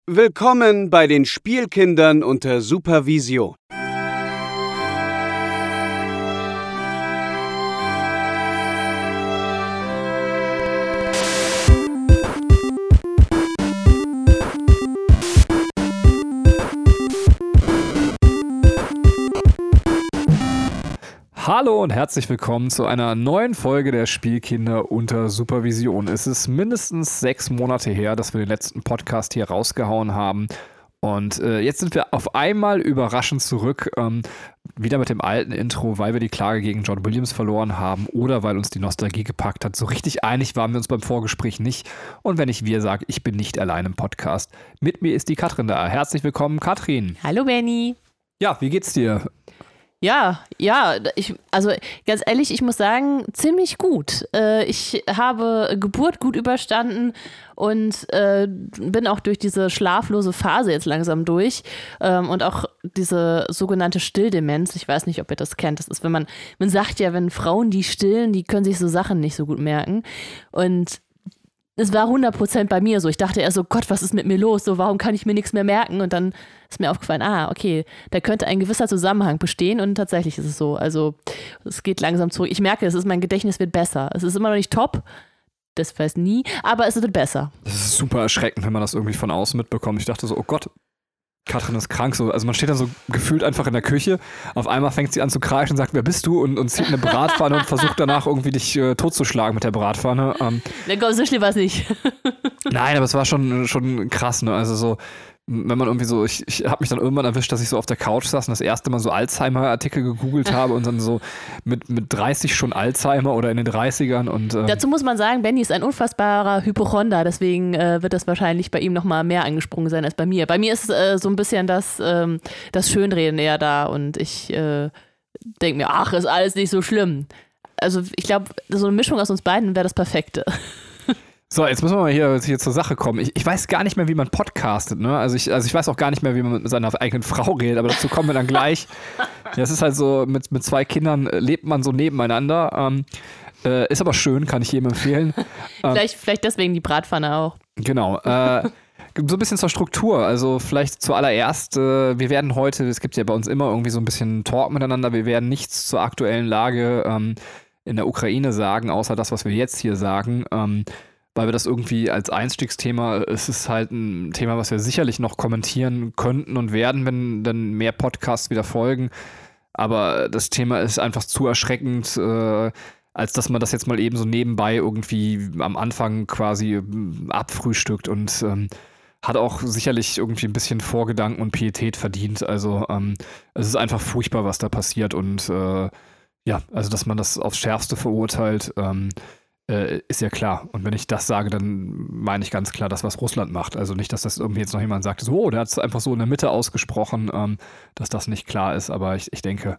Willkommen bei den Spielkindern unter Supervision. Hallo und herzlich willkommen zu einer neuen Folge der Spielkinder unter Supervision. Es ist mindestens 6 Monate her, dass wir den letzten Podcast hier rausgehauen haben. Und jetzt sind wir auf einmal überraschend zurück, wieder mit dem alten Intro, weil wir die Klage gegen John Williams verloren haben oder weil uns die Nostalgie gepackt hat. So richtig einig waren wir uns beim Vorgespräch nicht. Und wenn ich wir sage, ich bin nicht allein im Podcast. Mit mir ist die Katrin da. Herzlich willkommen, Katrin. Hallo, Benny. Ja, wie geht's dir? Ja, also ganz ehrlich, ich muss sagen, ziemlich gut. Ich habe Geburt gut überstanden und bin auch durch diese schlaflose Phase jetzt langsam durch und auch diese sogenannte Stilldemenz. Ich weiß nicht, ob ihr das kennt. Das ist, wenn man sagt ja, wenn Frauen, die stillen, die können sich so Sachen nicht so gut merken. Und es war 100% bei mir so. Ich dachte erst so, Gott, was ist mit mir los? So, warum kann ich mir nichts mehr merken? Und dann ist mir aufgefallen, okay, da könnte ein gewisser Zusammenhang bestehen und tatsächlich ist es so. Also es geht langsam zurück. Ich merke, mein Gedächtnis wird besser. Es ist immer noch nicht top, das weiß nie, aber es wird besser. Das ist super erschreckend, wenn man das irgendwie von außen mitbekommt. Ich dachte so, oh Gott, Katrin ist krank. So. Also man steht dann so gefühlt einfach in der Küche, auf einmal fängt sie an zu kreischen und sagt, wer bist du? Und zieht eine Bratpfanne und versucht danach irgendwie dich totzuschlagen mit der Bratpfanne. So schlimm war es nicht. Nein, aber es war schon krass, ne? Also so, wenn man irgendwie so, ich habe mich dann irgendwann erwischt, dass ich so auf der Couch saß und das erste Mal so Alzheimer-Artikel gegoogelt habe und dann so mit 30 schon Alzheimer oder in den 30ern. Und dazu muss man sagen, Benny ist ein unfassbarer Hypochonder, deswegen wird das wahrscheinlich bei ihm nochmal mehr angesprungen sein als bei mir. Bei mir ist so ein bisschen das Schönreden eher da und ich denke mir, ach, ist alles nicht so schlimm. Also ich glaube, so eine Mischung aus uns beiden wäre das Perfekte. So, jetzt müssen wir mal hier zur Sache kommen. Ich weiß gar nicht mehr, wie man podcastet, ne? Also ich weiß auch gar nicht mehr, wie man mit seiner eigenen Frau redet, aber dazu kommen wir dann gleich. Das ist halt so, mit 2 Kindern lebt man so nebeneinander. Ist aber schön, kann ich jedem empfehlen. Vielleicht deswegen die Bratpfanne auch. Genau. So ein bisschen zur Struktur, also vielleicht zuallererst, wir werden heute, es gibt ja bei uns immer irgendwie so ein bisschen Talk miteinander, wir werden nichts zur aktuellen Lage in der Ukraine sagen, außer das, was wir jetzt hier sagen, weil wir das irgendwie als Einstiegsthema, es ist halt ein Thema, was wir sicherlich noch kommentieren könnten und werden, wenn dann mehr Podcasts wieder folgen. Aber das Thema ist einfach zu erschreckend, als dass man das jetzt mal eben so nebenbei irgendwie am Anfang quasi abfrühstückt und hat auch sicherlich irgendwie ein bisschen Vorgedanken und Pietät verdient. Also es ist einfach furchtbar, was da passiert und also dass man das aufs Schärfste verurteilt, ist ja klar. Und wenn ich das sage, dann meine ich ganz klar das, was Russland macht. Also nicht, dass das irgendwie jetzt noch jemand sagt, so, der hat es einfach so in der Mitte ausgesprochen, dass das nicht klar ist. Aber ich denke,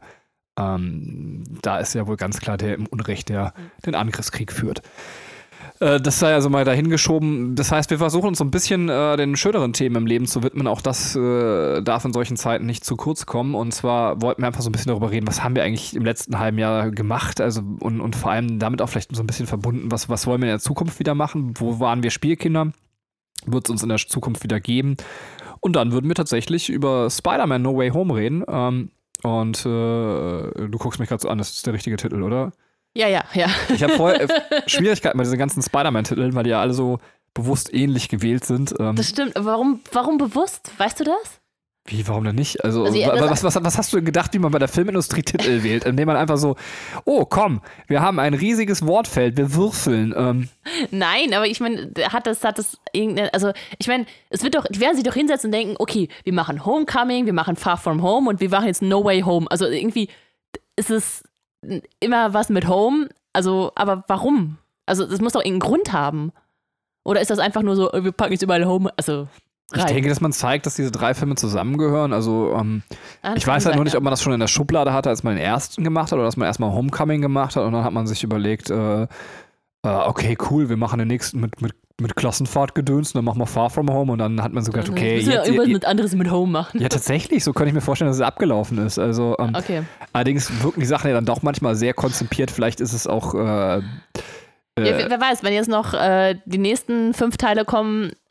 da ist ja wohl ganz klar der im Unrecht, der den Angriffskrieg führt. Das sei also mal dahingeschoben. Das heißt, wir versuchen uns so ein bisschen den schöneren Themen im Leben zu widmen. Auch das darf in solchen Zeiten nicht zu kurz kommen. Und zwar wollten wir einfach so ein bisschen darüber reden, was haben wir eigentlich im letzten halben Jahr gemacht? Also und vor allem damit auch vielleicht so ein bisschen verbunden, was wollen wir in der Zukunft wieder machen? Wo waren wir Spielkinder? Wird es uns in der Zukunft wieder geben? Und dann würden wir tatsächlich über Spider-Man No Way Home reden. Und du guckst mich gerade so an, das ist der richtige Titel, oder? Ja. Ich habe vorher Schwierigkeiten bei diesen ganzen Spider-Man-Titeln, weil die ja alle so bewusst ähnlich gewählt sind. Das stimmt. Warum bewusst? Weißt du das? Wie, warum denn nicht? Also was hast du denn gedacht, wie man bei der Filmindustrie Titel wählt? Indem man einfach so, oh komm, wir haben ein riesiges Wortfeld, wir würfeln. Nein, aber ich meine, hat das irgendeine, also ich meine, die werden sich doch hinsetzen und denken, okay, wir machen Homecoming, wir machen Far From Home und wir machen jetzt No Way Home. Also irgendwie ist es immer was mit Home, also, aber warum? Also, das muss doch irgendeinen Grund haben. Oder ist das einfach nur so, wir packen jetzt überall Home, also rein? Ich denke, dass man zeigt, dass diese 3 Filme zusammengehören. Also, ich weiß halt nur nicht, ob man das schon in der Schublade hatte, als man den ersten gemacht hat, oder dass man erstmal Homecoming gemacht hat und dann hat man sich überlegt, okay, cool, wir machen den nächsten mit Klassenfahrtgedöns und dann machen wir Far From Home und dann hat man so gedacht, okay. Müssen wir irgendwas mit anderes mit Home machen. Ja, tatsächlich, so kann ich mir vorstellen, dass es abgelaufen ist. Also, okay. Allerdings wirken die Sachen ja dann doch manchmal sehr konzipiert. Vielleicht ist es auch wer weiß, wenn jetzt noch die nächsten 5 Teile kommen,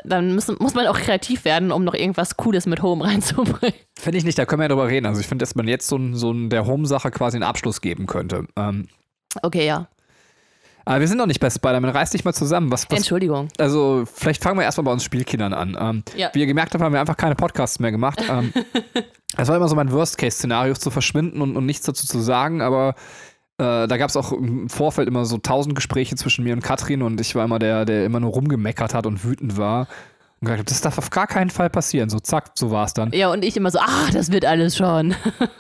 dann muss man auch kreativ werden, um noch irgendwas Cooles mit Home reinzubringen. Finde ich nicht, da können wir ja drüber reden. Also ich finde, dass man jetzt so der Home-Sache quasi einen Abschluss geben könnte. Okay, ja. Aber wir sind noch nicht bei Spider-Man. Reiß dich mal zusammen. Entschuldigung. Also vielleicht fangen wir erstmal bei uns Spielkindern an. Wie ihr gemerkt habt, haben wir einfach keine Podcasts mehr gemacht. Das war immer so mein Worst-Case-Szenario, zu verschwinden und nichts dazu zu sagen, aber da gab es auch im Vorfeld immer so 1000 Gespräche zwischen mir und Katrin und ich war immer der immer nur rumgemeckert hat und wütend war. Und gesagt, das darf auf gar keinen Fall passieren. So zack, so war es dann. Ja, und ich immer so, das wird alles schon.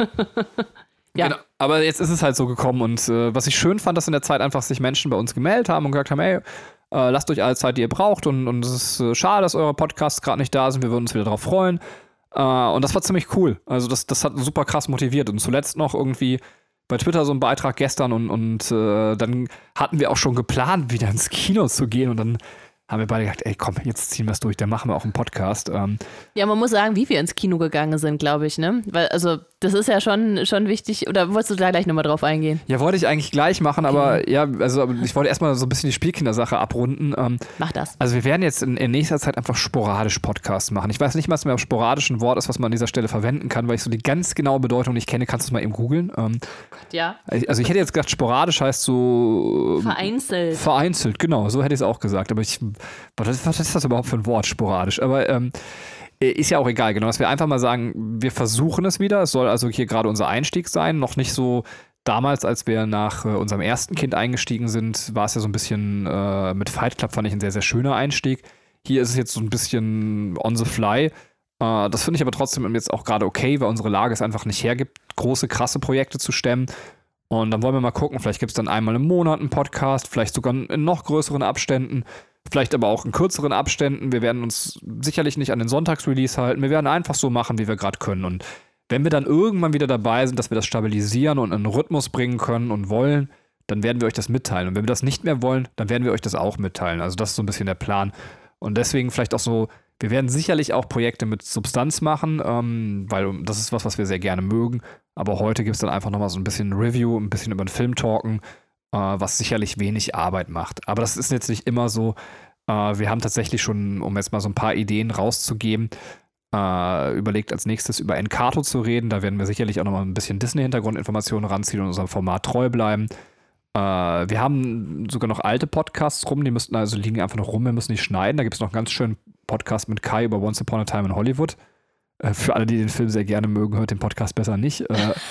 Ja. Genau, aber jetzt ist es halt so gekommen und was ich schön fand, dass in der Zeit einfach sich Menschen bei uns gemeldet haben und gesagt haben, ey, lasst euch alle Zeit, die ihr braucht und es ist schade, dass eure Podcasts gerade nicht da sind, wir würden uns wieder drauf freuen. Und das war ziemlich cool. Also das hat super krass motiviert und zuletzt noch irgendwie bei Twitter so einen Beitrag gestern und dann hatten wir auch schon geplant, wieder ins Kino zu gehen und dann haben wir beide gesagt, ey komm, jetzt ziehen wir es durch, dann machen wir auch einen Podcast. Ja, man muss sagen, wie wir ins Kino gegangen sind, glaube ich, ne? Weil, also, das ist ja schon wichtig. Oder wolltest du da gleich nochmal drauf eingehen? Ja, wollte ich eigentlich gleich machen, aber ja, also ich wollte erstmal so ein bisschen die Spielkindersache abrunden. Mach das. Also wir werden jetzt in nächster Zeit einfach sporadisch Podcasts machen. Ich weiß nicht, was mehr sporadisch ein Wort ist, was man an dieser Stelle verwenden kann, weil ich so die ganz genaue Bedeutung nicht kenne. Kannst du es mal eben googeln? Ja. Also ich hätte jetzt gedacht, sporadisch heißt so... Vereinzelt. Vereinzelt, genau. So hätte ich es auch gesagt. Aber was ist das überhaupt für ein Wort, sporadisch? Aber ist ja auch egal, genau. Dass wir einfach mal sagen, wir versuchen es wieder. Es soll also hier gerade unser Einstieg sein. Noch nicht so damals, als wir nach unserem ersten Kind eingestiegen sind, war es ja so ein bisschen mit Fight Club, fand ich ein sehr, sehr schöner Einstieg. Hier ist es jetzt so ein bisschen on the fly. Das finde ich aber trotzdem jetzt auch gerade okay, weil unsere Lage es einfach nicht hergibt, große, krasse Projekte zu stemmen. Und dann wollen wir mal gucken, vielleicht gibt es dann einmal im Monat einen Podcast, vielleicht sogar in noch größeren Abständen. Vielleicht aber auch in kürzeren Abständen. Wir werden uns sicherlich nicht an den Sonntagsrelease halten. Wir werden einfach so machen, wie wir gerade können. Und wenn wir dann irgendwann wieder dabei sind, dass wir das stabilisieren und in einen Rhythmus bringen können und wollen, dann werden wir euch das mitteilen. Und wenn wir das nicht mehr wollen, dann werden wir euch das auch mitteilen. Also das ist so ein bisschen der Plan. Und deswegen vielleicht auch so, wir werden sicherlich auch Projekte mit Substanz machen, weil das ist was wir sehr gerne mögen. Aber heute gibt es dann einfach nochmal so ein bisschen Review, ein bisschen über den Film talken, was sicherlich wenig Arbeit macht. Aber das ist jetzt nicht immer so. Wir haben tatsächlich schon, um jetzt mal so ein paar Ideen rauszugeben, überlegt, als nächstes über Encanto zu reden. Da werden wir sicherlich auch nochmal ein bisschen Disney-Hintergrundinformationen ranziehen und unserem Format treu bleiben. Wir haben sogar noch alte Podcasts rum, die liegen einfach noch rum, wir müssen die schneiden. Da gibt es noch einen ganz schönen Podcast mit Kai über Once Upon a Time in Hollywood. Für alle, die den Film sehr gerne mögen, hört den Podcast besser nicht.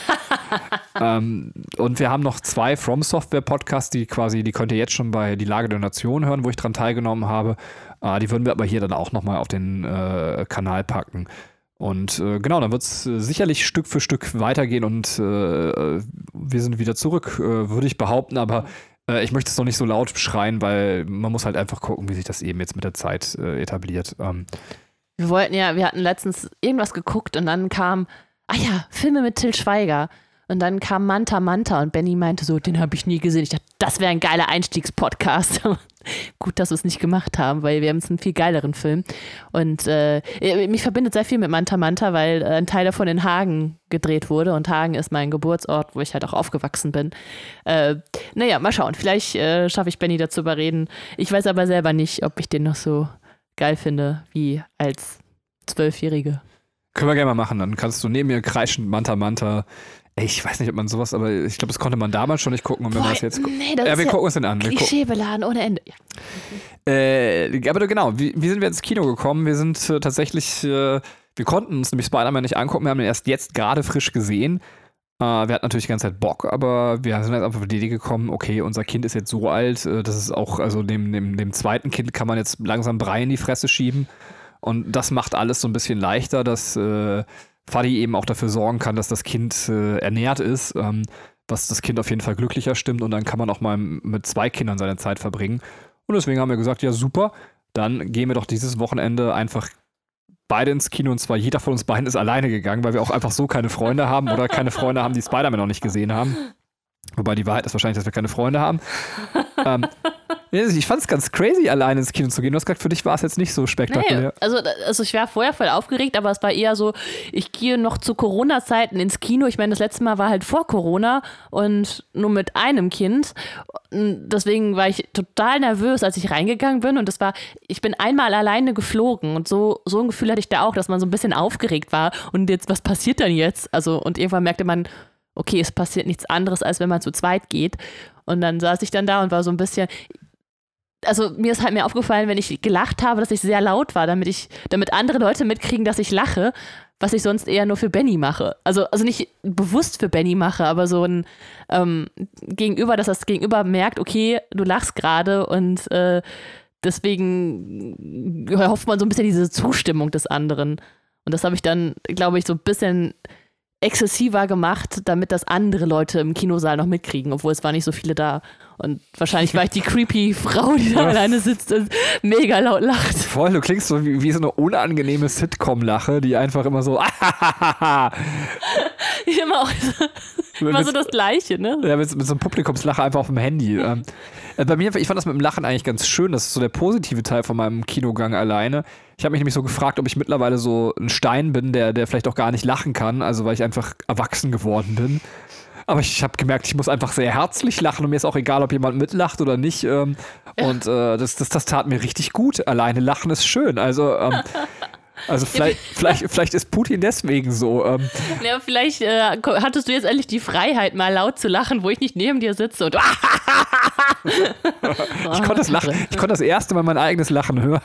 Und wir haben noch 2 From Software Podcasts, die könnt ihr jetzt schon bei Die Lage der Nation hören, wo ich dran teilgenommen habe. Die würden wir aber hier dann auch nochmal auf den Kanal packen. Und genau, dann wird es sicherlich Stück für Stück weitergehen und wir sind wieder zurück, würde ich behaupten, aber ich möchte es noch nicht so laut schreien, weil man muss halt einfach gucken, wie sich das eben jetzt mit der Zeit etabliert. Wir hatten letztens irgendwas geguckt und dann kam, Filme mit Til Schweiger. Und dann kam Manta Manta und Benny meinte so, den habe ich nie gesehen. Ich dachte, das wäre ein geiler Einstiegspodcast. Gut, dass wir es nicht gemacht haben, weil wir haben jetzt einen viel geileren Film. Und mich verbindet sehr viel mit Manta Manta, weil ein Teil davon in Hagen gedreht wurde. Und Hagen ist mein Geburtsort, wo ich halt auch aufgewachsen bin. Mal schauen. Vielleicht schaffe ich Benny dazu überreden. Ich weiß aber selber nicht, ob ich den noch so geil finde, wie als 12-Jährige. Können wir gerne mal machen. Dann kannst du neben mir kreischend Manta Manta. Ich weiß nicht, ob man sowas, aber ich glaube, das konnte man damals schon nicht gucken. Und wenn man das jetzt wir gucken uns den an. Klischeebeladen ohne Ende. Ja. Aber genau, wie sind wir ins Kino gekommen? Wir sind tatsächlich, wir konnten uns nämlich Spider-Man nicht angucken. Wir haben ihn erst jetzt gerade frisch gesehen. Wir hatten natürlich die ganze Zeit Bock, aber wir sind jetzt einfach auf die Idee gekommen, okay, unser Kind ist jetzt so alt, das ist auch, also dem zweiten Kind kann man jetzt langsam Brei in die Fresse schieben. Und das macht alles so ein bisschen leichter, dass Fadi eben auch dafür sorgen kann, dass das Kind ernährt ist, was das Kind auf jeden Fall glücklicher stimmt und dann kann man auch mal mit 2 Kindern seine Zeit verbringen. Und deswegen haben wir gesagt, ja super, dann gehen wir doch dieses Wochenende einfach beide ins Kino und zwar jeder von uns beiden ist alleine gegangen, weil wir auch einfach so keine Freunde haben oder keine Freunde haben, die Spider-Man noch nicht gesehen haben. Wobei die Wahrheit ist wahrscheinlich, dass wir keine Freunde haben. Ich fand es ganz crazy, alleine ins Kino zu gehen. Du hast gesagt, für dich war es jetzt nicht so spektakulär. Nee, also ich war vorher voll aufgeregt, aber es war eher so, ich gehe noch zu Corona-Zeiten ins Kino. Ich meine, das letzte Mal war halt vor Corona und nur mit einem Kind. Deswegen war ich total nervös, als ich reingegangen bin. Und ich bin einmal alleine geflogen. Und so ein Gefühl hatte ich da auch, dass man so ein bisschen aufgeregt war. Und jetzt, was passiert denn jetzt? Also, und irgendwann merkte man, okay, es passiert nichts anderes, als wenn man zu zweit geht. Und dann saß ich dann da und war so ein bisschen, also mir ist halt mehr aufgefallen, wenn ich gelacht habe, dass ich sehr laut war, damit andere Leute mitkriegen, dass ich lache, was ich sonst eher nur für Benny mache. Also nicht bewusst für Benny mache, aber so ein Gegenüber, dass das Gegenüber merkt, okay, du lachst gerade und deswegen hofft man so ein bisschen diese Zustimmung des anderen. Und das habe ich dann, glaube ich, so ein bisschen exzessiver gemacht, damit das andere Leute im Kinosaal noch mitkriegen, obwohl es waren nicht so viele da. Und wahrscheinlich war ich die creepy Frau, die da alleine sitzt und mega laut lacht. Voll, du klingst so wie so eine unangenehme Sitcom-Lache, die einfach immer so immer so das Gleiche, ne? Ja, mit so einem Publikumslache einfach auf dem Handy. Bei mir, ich fand das mit dem Lachen eigentlich ganz schön. Das ist so der positive Teil von meinem Kinogang alleine. Ich habe mich nämlich so gefragt, ob ich mittlerweile so ein Stein bin, der vielleicht auch gar nicht lachen kann, also weil ich einfach erwachsen geworden bin. Aber ich habe gemerkt, ich muss einfach sehr herzlich lachen und mir ist auch egal, ob jemand mitlacht oder nicht. Und das tat mir richtig gut. Alleine lachen ist schön. Also vielleicht ist Putin deswegen so. Ja, vielleicht hattest du jetzt endlich die Freiheit, mal laut zu lachen, wo ich nicht neben dir sitze und ich konnte das erste Mal mein eigenes Lachen hören.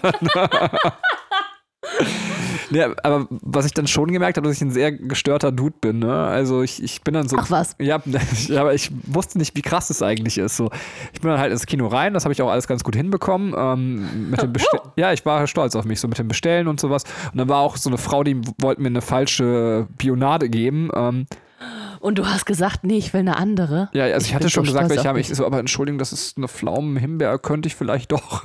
Ja, aber was ich dann schon gemerkt habe, dass ich ein sehr gestörter Dude bin, ne? Also ich bin dann so. Ach was? Ja, aber ich wusste nicht, wie krass das eigentlich ist. So, ich bin dann halt ins Kino rein, das habe ich auch alles ganz gut hinbekommen. Mit dem ja, ich war stolz auf mich, so mit dem Bestellen und sowas. Und dann war auch so eine Frau, die wollte mir eine falsche Bionade geben. Und du hast gesagt, nee, ich will eine andere. Ja, also ich hatte schon gesagt, aber Entschuldigung, das ist eine Pflaumenhimbeer, könnte ich vielleicht doch.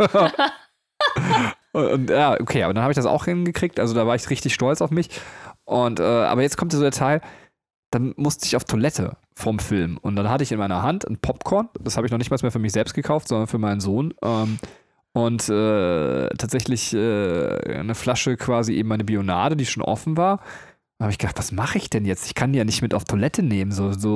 Und ja, okay, aber dann habe ich das auch hingekriegt, also da war ich richtig stolz auf mich. Und aber jetzt kommt so der Teil, dann musste ich auf Toilette vom Film und dann hatte ich in meiner Hand ein Popcorn, das habe ich noch nicht mal mehr für mich selbst gekauft, sondern für meinen Sohn. Und tatsächlich eine Flasche quasi eben meine Bionade, die schon offen war. Da habe ich gedacht, was mache ich denn jetzt? Ich kann die ja nicht mit auf Toilette nehmen,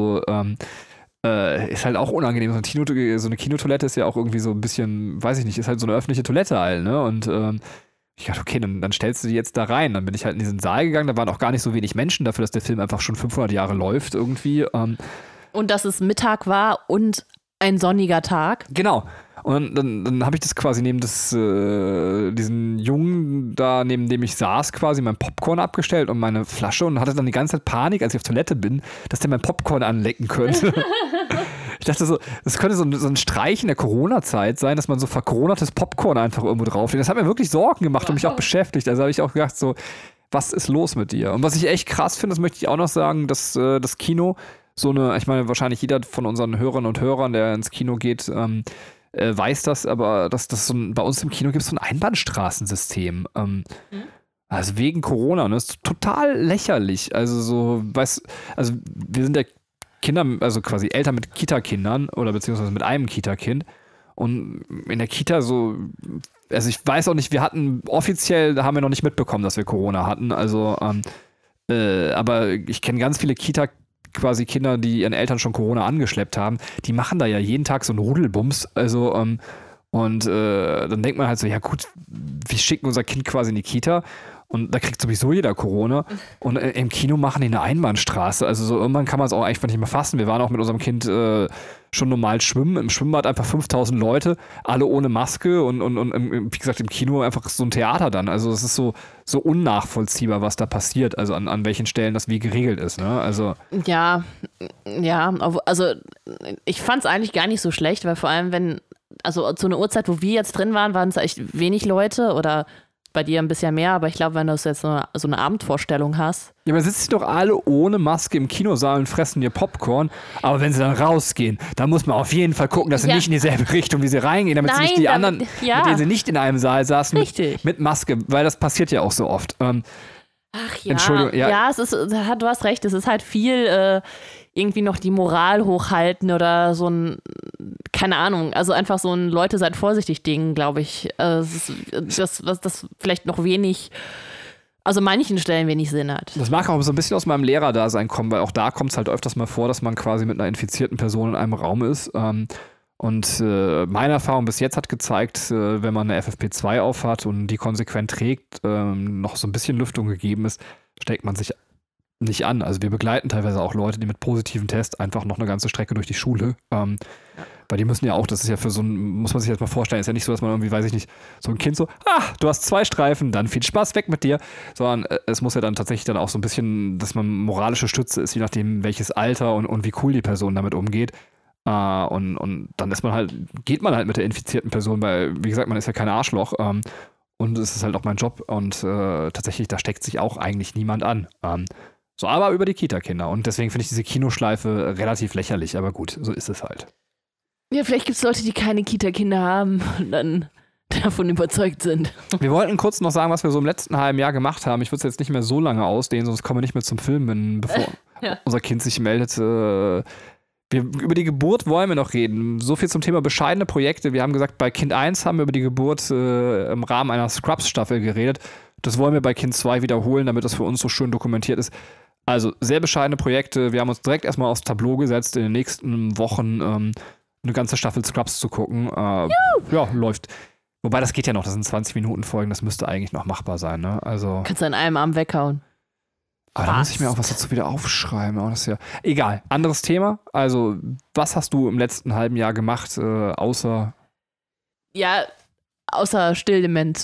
ist halt auch unangenehm. So eine Kinotoilette ist ja auch irgendwie so ein bisschen, weiß ich nicht, ist halt so eine öffentliche Toilette halt, ne? Und ich dachte, okay, dann stellst du die jetzt da rein. Dann bin ich halt in diesen Saal gegangen, da waren auch gar nicht so wenig Menschen dafür, dass der Film einfach schon 500 Jahre läuft irgendwie. Und dass es Mittag war und ein sonniger Tag. Genau. Und dann habe ich das quasi neben diesen Jungen da, neben dem ich saß, quasi mein Popcorn abgestellt und meine Flasche und hatte dann die ganze Zeit Panik, als ich auf Toilette bin, dass der mein Popcorn anlecken könnte. Ich dachte so, das könnte so ein Streich in der Corona-Zeit sein, dass man so vercoronates Popcorn einfach irgendwo drauflegt. Das hat mir wirklich Sorgen gemacht und mich auch beschäftigt. Also habe ich auch gedacht so, was ist los mit dir? Und was ich echt krass finde, das möchte ich auch noch sagen, dass das Kino ich meine, wahrscheinlich jeder von unseren Hörerinnen und Hörern, der ins Kino geht, weiß das, aber bei uns im Kino gibt es so ein Einbahnstraßensystem. Also wegen Corona, ne? Das ist total lächerlich. Also wir sind ja Kinder, also quasi Eltern mit Kita-Kindern oder beziehungsweise mit einem Kita-Kind. Und in der Kita also ich weiß auch nicht, offiziell haben wir noch nicht mitbekommen, dass wir Corona hatten. Also, aber ich kenne ganz viele quasi Kinder, die ihren Eltern schon Corona angeschleppt haben, die machen da ja jeden Tag so einen Rudelbums, also und dann denkt man halt so, ja gut, wir schicken unser Kind quasi in die Kita und da kriegt sowieso jeder Corona und im Kino machen die eine Einbahnstraße, also so irgendwann kann man es auch einfach nicht mehr fassen. Wir waren auch mit unserem Kind schon normal schwimmen, im Schwimmbad einfach 5000 Leute, alle ohne Maske und wie gesagt im Kino einfach so ein Theater dann, also es ist so unnachvollziehbar, was da passiert, also an welchen Stellen das wie geregelt ist, ne, also. Ja, also ich fand es eigentlich gar nicht so schlecht, weil vor allem also zu einer Uhrzeit, wo wir jetzt drin waren es echt wenig Leute oder bei dir ein bisschen mehr, aber ich glaube, wenn du jetzt so eine Abendvorstellung hast. Ja, aber sitzen doch alle ohne Maske im Kinosaal und fressen ihr Popcorn, aber wenn sie dann rausgehen, dann muss man auf jeden Fall gucken, dass sie nicht in dieselbe Richtung, wie sie reingehen, damit sie nicht die anderen, mit denen sie nicht in einem Saal saßen, mit Maske, weil das passiert ja auch so oft. Ach ja, Entschuldigung, ja. ja, du hast recht, es ist halt viel... es ist, du hast recht, es ist halt viel irgendwie noch die Moral hochhalten oder so ein, keine Ahnung, also einfach so ein Leute seid vorsichtig Ding, glaube ich. Das vielleicht noch wenig, also manchen Stellen wenig Sinn hat. Das mag auch so ein bisschen aus meinem Lehrerdasein kommen, weil auch da kommt es halt öfters mal vor, dass man quasi mit einer infizierten Person in einem Raum ist. Und meine Erfahrung bis jetzt hat gezeigt, wenn man eine FFP2 aufhat und die konsequent trägt, noch so ein bisschen Lüftung gegeben ist, steckt man sich nicht an. Also wir begleiten teilweise auch Leute, die mit positiven Tests einfach noch eine ganze Strecke durch die Schule. Weil die müssen ja auch, das ist ja für so ein, muss man sich jetzt mal vorstellen, ist ja nicht so, dass man irgendwie, weiß ich nicht, so ein Kind so, du hast 2 Streifen, dann viel Spaß, weg mit dir. Sondern es muss ja dann tatsächlich dann auch so ein bisschen, dass man moralische Stütze ist, je nachdem welches Alter und wie cool die Person damit umgeht. Und dann ist man halt, geht man halt mit der infizierten Person, weil, wie gesagt, man ist ja kein Arschloch. Und es ist halt auch mein Job und tatsächlich, da steckt sich auch eigentlich niemand an. So, aber über die Kita-Kinder. Und deswegen finde ich diese Kinoschleife relativ lächerlich, aber gut, so ist es halt. Ja, vielleicht gibt es Leute, die keine Kita-Kinder haben und dann davon überzeugt sind. Wir wollten kurz noch sagen, was wir so im letzten halben Jahr gemacht haben. Ich würde es jetzt nicht mehr so lange ausdehnen, sonst kommen wir nicht mehr zum Filmen, bevor unser Kind sich meldet. Über die Geburt wollen wir noch reden. So viel zum Thema bescheidene Projekte. Wir haben gesagt, bei Kind 1 haben wir über die Geburt im Rahmen einer Scrubs-Staffel geredet. Das wollen wir bei Kind 2 wiederholen, damit das für uns so schön dokumentiert ist. Also sehr bescheidene Projekte. Wir haben uns direkt erstmal aufs Tableau gesetzt, in den nächsten Wochen eine ganze Staffel Scrubs zu gucken. Ja, läuft. Wobei, das geht ja noch. Das sind 20 Minuten Folgen. Das müsste eigentlich noch machbar sein. Ne? Also, kannst du an einem Arm weghauen. Aber da muss ich mir auch was dazu wieder aufschreiben. Das ist ja egal. Anderes Thema. Also, was hast du im letzten halben Jahr gemacht, außer... Ja, außer Stilldement.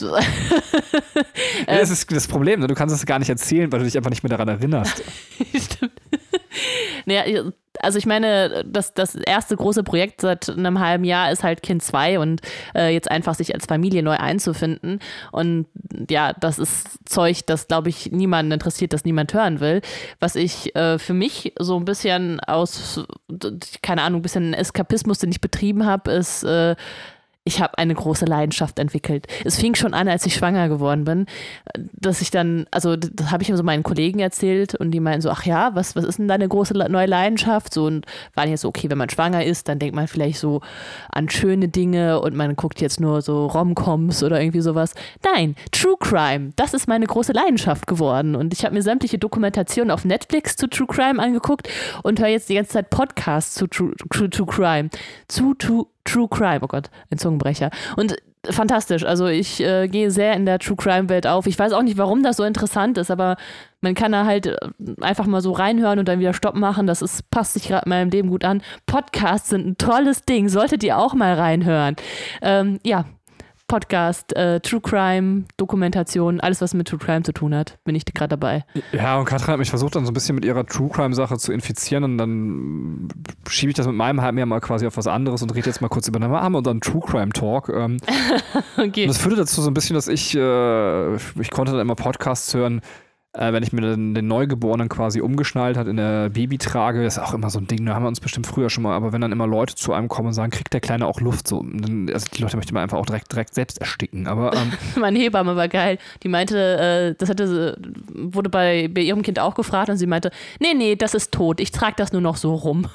Das ist das Problem. Du kannst es gar nicht erzählen, weil du dich einfach nicht mehr daran erinnerst. Stimmt. Naja, also ich meine, das erste große Projekt seit einem halben Jahr ist halt Kind 2 und jetzt einfach sich als Familie neu einzufinden. Und ja, das ist Zeug, das, glaube ich, niemanden interessiert, das niemand hören will. Was ich für mich so ein bisschen keine Ahnung, ein bisschen Eskapismus, den ich betrieben habe, ist... ich habe eine große Leidenschaft entwickelt. Es fing schon an, als ich schwanger geworden bin, dass ich dann, also das habe ich so meinen Kollegen erzählt und die meinten so, ach ja, was ist denn deine große neue Leidenschaft? So, und waren jetzt so, okay, wenn man schwanger ist, dann denkt man vielleicht so an schöne Dinge und man guckt jetzt nur so Rom-Coms oder irgendwie sowas. Nein, True Crime, das ist meine große Leidenschaft geworden und ich habe mir sämtliche Dokumentationen auf Netflix zu True Crime angeguckt und höre jetzt die ganze Zeit Podcasts zu True Crime. True Crime, oh Gott, ein Zungenbrecher. Und fantastisch, also ich gehe sehr in der True Crime Welt auf. Ich weiß auch nicht, warum das so interessant ist, aber man kann da halt einfach mal so reinhören und dann wieder Stopp machen. Passt sich gerade in meinem Leben gut an. Podcasts sind ein tolles Ding, solltet ihr auch mal reinhören. Ja, Podcast, True Crime, Dokumentation, alles, was mit True Crime zu tun hat, bin ich gerade dabei. Ja, und Katrin hat mich versucht, dann so ein bisschen mit ihrer True Crime-Sache zu infizieren und dann schiebe ich das mit meinem halben Jahr mal quasi auf was anderes und rede jetzt mal kurz über, dann haben wir unseren True Crime-Talk. Okay. Und das führte dazu so ein bisschen, dass ich konnte dann immer Podcasts hören, wenn ich mir den Neugeborenen quasi umgeschnallt hat in der Babytrage, das ist auch immer so ein Ding, da haben wir uns bestimmt früher schon mal, aber wenn dann immer Leute zu einem kommen und sagen, kriegt der Kleine auch Luft, so, also die Leute möchte man einfach auch direkt selbst ersticken, aber... Meine Hebamme war geil, die meinte, wurde bei ihrem Kind auch gefragt und sie meinte, nee, das ist tot, ich trage das nur noch so rum.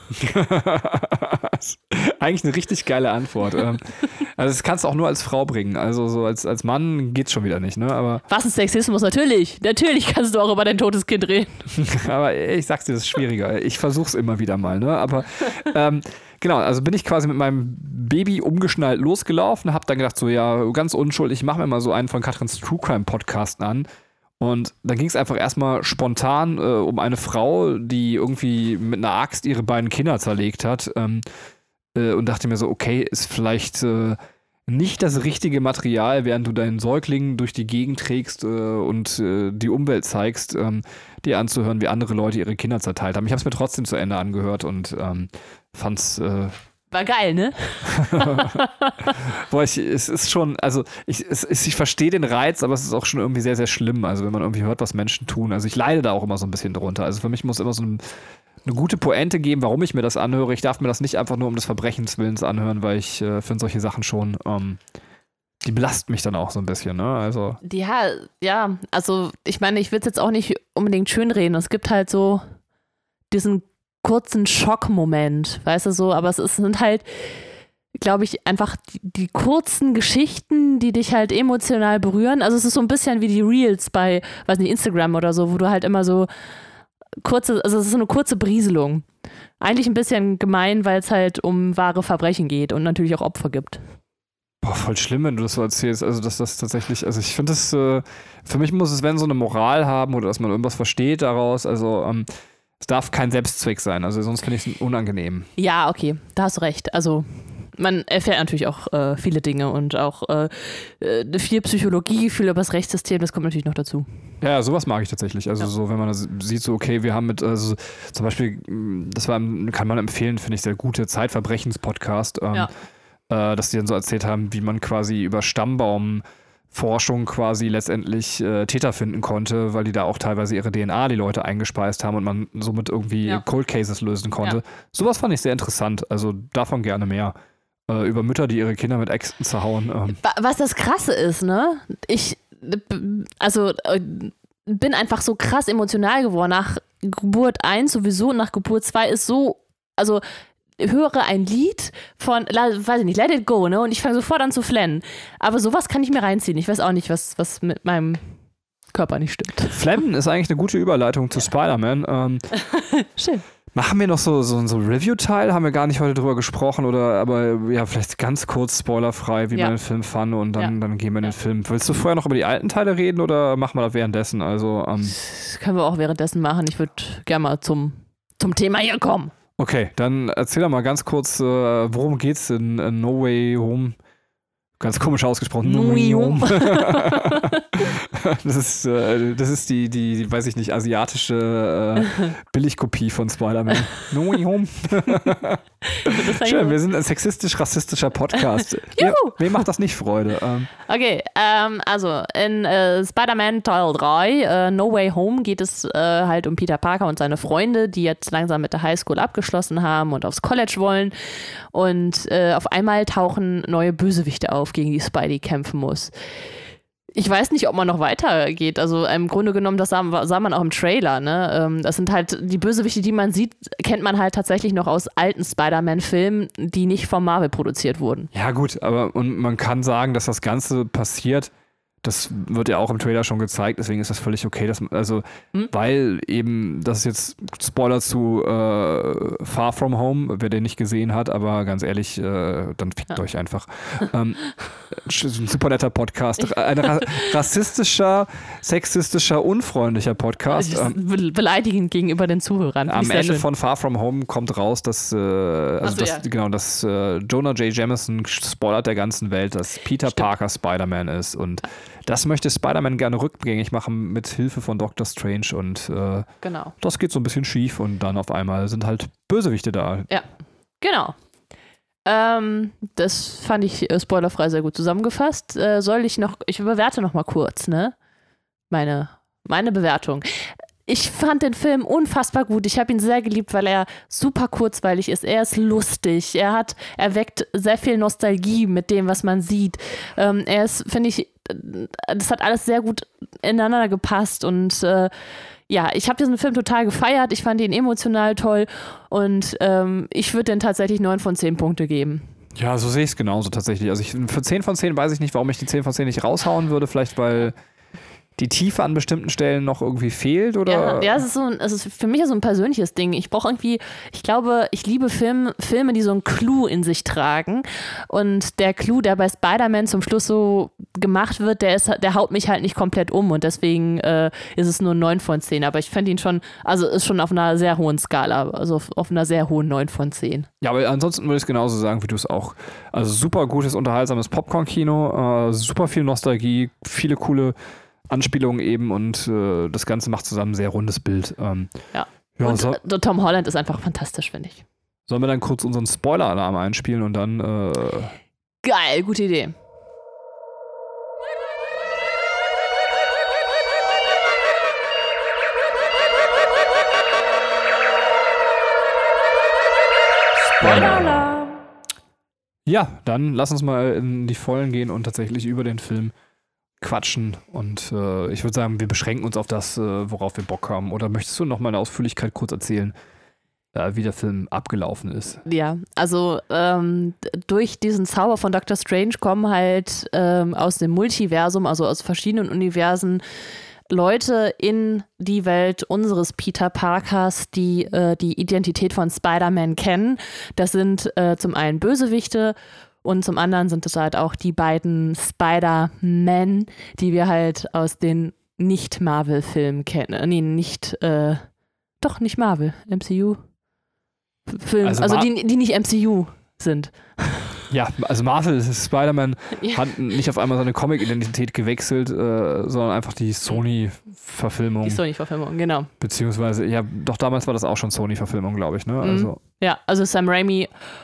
Eigentlich eine richtig geile Antwort. Also das kannst du auch nur als Frau bringen, also so als Mann geht's schon wieder nicht, ne, aber... Was ist Sexismus? Natürlich kannst du auch über dein totes Kind reden. Aber ich sag's dir, das ist schwieriger. Ich versuch's immer wieder mal, ne? Aber genau, also bin ich quasi mit meinem Baby umgeschnallt losgelaufen, hab dann gedacht, so ja, ganz unschuldig, ich mach mir mal so einen von Katrins True Crime Podcast an. Und dann ging es einfach erstmal spontan um eine Frau, die irgendwie mit einer Axt ihre beiden Kinder zerlegt hat. Und dachte mir so, okay, ist vielleicht nicht das richtige Material, während du deinen Säugling durch die Gegend trägst und die Umwelt zeigst, dir anzuhören, wie andere Leute ihre Kinder zerteilt haben. Ich habe es mir trotzdem zu Ende angehört und fand's... War geil, ne? Boah, es ist schon, also ich verstehe den Reiz, aber es ist auch schon irgendwie sehr, sehr schlimm, also wenn man irgendwie hört, was Menschen tun. Also ich leide da auch immer so ein bisschen drunter. Also für mich muss immer so eine gute Pointe geben, warum ich mir das anhöre. Ich darf mir das nicht einfach nur um des Verbrechens Willens anhören, weil ich finde solche Sachen schon die belasten mich dann auch so ein bisschen, ne? Also. Ja, also ich meine, ich will es jetzt auch nicht unbedingt schönreden. Es gibt halt so diesen kurzen Schockmoment, weißt du so, aber sind halt, glaube ich, einfach die kurzen Geschichten, die dich halt emotional berühren. Also es ist so ein bisschen wie die Reels bei, weiß nicht, Instagram oder so, wo du halt immer so kurze, also es ist so eine kurze Berieselung. Eigentlich ein bisschen gemein, weil es halt um wahre Verbrechen geht und natürlich auch Opfer gibt. Boah, voll schlimm, wenn du das so erzählst. Also, dass das tatsächlich, also ich finde das, für mich muss es, wenn so eine Moral haben oder dass man irgendwas versteht daraus, also es darf kein Selbstzweck sein, also sonst finde ich es unangenehm. Ja, okay, da hast du recht. Also man erfährt natürlich auch viele Dinge und auch viel Psychologie, viel über das Rechtssystem, das kommt natürlich noch dazu. Ja, sowas mag ich tatsächlich. Also so, wenn man das sieht, so okay, wir haben mit, also zum Beispiel, kann man empfehlen, finde ich, sehr gute Zeitverbrechens-Podcast, dass die dann so erzählt haben, wie man quasi über Stammbaumforschung quasi letztendlich Täter finden konnte, weil die da auch teilweise ihre DNA, die Leute eingespeist haben und man somit irgendwie Cold Cases lösen konnte. Ja. Sowas fand ich sehr interessant, also davon gerne mehr. Über Mütter, die ihre Kinder mit Äxten zerhauen. Was das Krasse ist, ne? Ich bin einfach so krass emotional geworden. Nach Geburt 1 sowieso und nach Geburt 2 ist so, also höre ein Lied von, weiß ich nicht, Let It Go, ne? Und ich fange sofort an zu flennen. Aber sowas kann ich mir reinziehen. Ich weiß auch nicht, was mit meinem Körper nicht stimmt. Flemmen ist eigentlich eine gute Überleitung zu Spider-Man. Schön. Machen wir noch so Review-Teil? Haben wir gar nicht heute drüber gesprochen, aber ja, vielleicht ganz kurz spoilerfrei, wie man den Film fand und dann gehen wir in den Film. Willst du vorher noch über die alten Teile reden oder machen wir das währenddessen? Also, das können wir auch währenddessen machen. Ich würde gerne mal zum Thema hier kommen. Okay, dann erzähl doch mal ganz kurz, worum geht's in No Way Home? Ganz komisch ausgesprochen. No Way Home. Das ist die, weiß ich nicht, asiatische Billigkopie von Spider-Man. No Way Home. Schön, wir sind ein sexistisch-rassistischer Podcast. Wem macht das nicht Freude? Okay, also in Spider-Man Teil 3, No Way Home, geht es halt um Peter Parker und seine Freunde, die jetzt langsam mit der Highschool abgeschlossen haben und aufs College wollen. Und auf einmal tauchen neue Bösewichte auf, gegen die Spidey kämpfen muss. Ich weiß nicht, ob man noch weitergeht. Also im Grunde genommen, das sah man auch im Trailer. Ne? Das sind halt die Bösewichte, die man sieht, kennt man halt tatsächlich noch aus alten Spider-Man-Filmen, die nicht von Marvel produziert wurden. Ja gut, aber und man kann sagen, dass das Ganze passiert, das wird ja auch im Trailer schon gezeigt, deswegen ist das völlig okay, weil eben, das ist jetzt Spoiler zu Far From Home, wer den nicht gesehen hat, aber ganz ehrlich, dann fickt euch einfach. Ein super netter Podcast, ein rassistischer, sexistischer, unfreundlicher Podcast. Beleidigend gegenüber den Zuhörern. Am Ende von Far From Home kommt raus, dass Jonah J. Jameson spoilert der ganzen Welt, dass Peter Parker Spider-Man ist und das möchte Spider-Man gerne rückgängig machen mit Hilfe von Doctor Strange und das geht so ein bisschen schief und dann auf einmal sind halt Bösewichte da. Ja, genau. Das fand ich spoilerfrei sehr gut zusammengefasst. Ich bewerte noch mal kurz, ne? Meine Bewertung. Ich fand den Film unfassbar gut. Ich habe ihn sehr geliebt, weil er super kurzweilig ist. Er ist lustig. Er weckt sehr viel Nostalgie mit dem, was man sieht. Er ist, finde ich, das hat alles sehr gut ineinander gepasst und ich habe diesen Film total gefeiert. Ich fand ihn emotional toll und ich würde den tatsächlich 9 von 10 Punkte geben. Ja, so sehe ich es genauso tatsächlich. Also für 10 von 10 weiß ich nicht, warum ich die 10 von 10 nicht raushauen würde. Vielleicht, weil die Tiefe an bestimmten Stellen noch irgendwie fehlt, oder? Ja, es ist für mich so ein persönliches Ding. Ich brauche irgendwie, ich glaube, ich liebe Filme, die so einen Clou in sich tragen. Und der Clou, der bei Spider-Man zum Schluss so gemacht wird, der haut mich halt nicht komplett um. Und deswegen ist es nur 9 von 10. Aber ich fände ihn schon, also ist schon auf einer sehr hohen Skala, also auf einer sehr hohen 9 von 10. Ja, aber ansonsten würde ich es genauso sagen, wie du es auch. Also super gutes, unterhaltsames Popcorn-Kino, super viel Nostalgie, viele coole Anspielungen eben und das Ganze macht zusammen ein sehr rundes Bild. Und Tom Holland ist einfach fantastisch, finde ich. Sollen wir dann kurz unseren Spoiler-Alarm einspielen und dann Geil, gute Idee. Spoiler-Alarm. Ja, dann lass uns mal in die Vollen gehen und tatsächlich über den Film quatschen. Und ich würde sagen, wir beschränken uns auf das, worauf wir Bock haben. Oder möchtest du noch mal in Ausführlichkeit kurz erzählen, wie der Film abgelaufen ist? Ja, also durch diesen Zauber von Dr. Strange kommen halt aus dem Multiversum, also aus verschiedenen Universen, Leute in die Welt unseres Peter Parkers, die die Identität von Spider-Man kennen. Das sind zum einen Bösewichte und zum anderen sind es halt auch die beiden Spider-Man, die wir halt aus den Nicht-Marvel-Filmen kennen. Nee, nicht Marvel, MCU-Filmen, also die nicht MCU sind. Ja, also Marvel, Spider-Man hat nicht auf einmal seine Comic-Identität gewechselt, sondern einfach die Sony-Verfilmung. Die Sony-Verfilmung, genau. Beziehungsweise, ja, doch damals war das auch schon Sony-Verfilmung, glaube ich, ne? Also. Ja, also Sam Raimi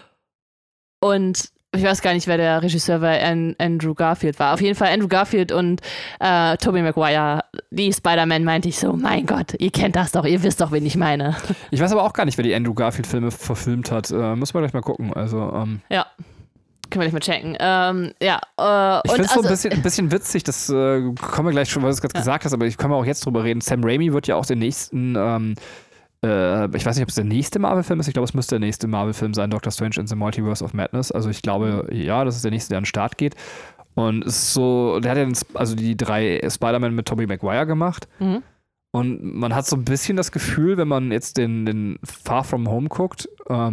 und ich weiß gar nicht, wer der Regisseur war, Andrew Garfield war. Auf jeden Fall Andrew Garfield und Tobey Maguire, die Spider-Man, meinte ich so, mein Gott, ihr kennt das doch, ihr wisst doch, wen ich meine. Ich weiß aber auch gar nicht, wer die Andrew Garfield-Filme verfilmt hat. Müssen wir gleich mal gucken. Also, ja. Können wir nicht mal checken. Ich finde es so ein bisschen witzig, das kommen wir gleich schon, weil du es gerade gesagt hast, aber ich kann auch jetzt drüber reden. Sam Raimi wird ja auch den nächsten, ich weiß nicht, ob es der nächste Marvel-Film ist, ich glaube, es müsste der nächste Marvel-Film sein, Doctor Strange in the Multiverse of Madness. Also ich glaube, ja, das ist der nächste, der an den Start geht. Und es ist so, der hat ja die 3 Spider-Man mit Tobey Maguire gemacht. Mhm. Und man hat so ein bisschen das Gefühl, wenn man jetzt den Far From Home guckt,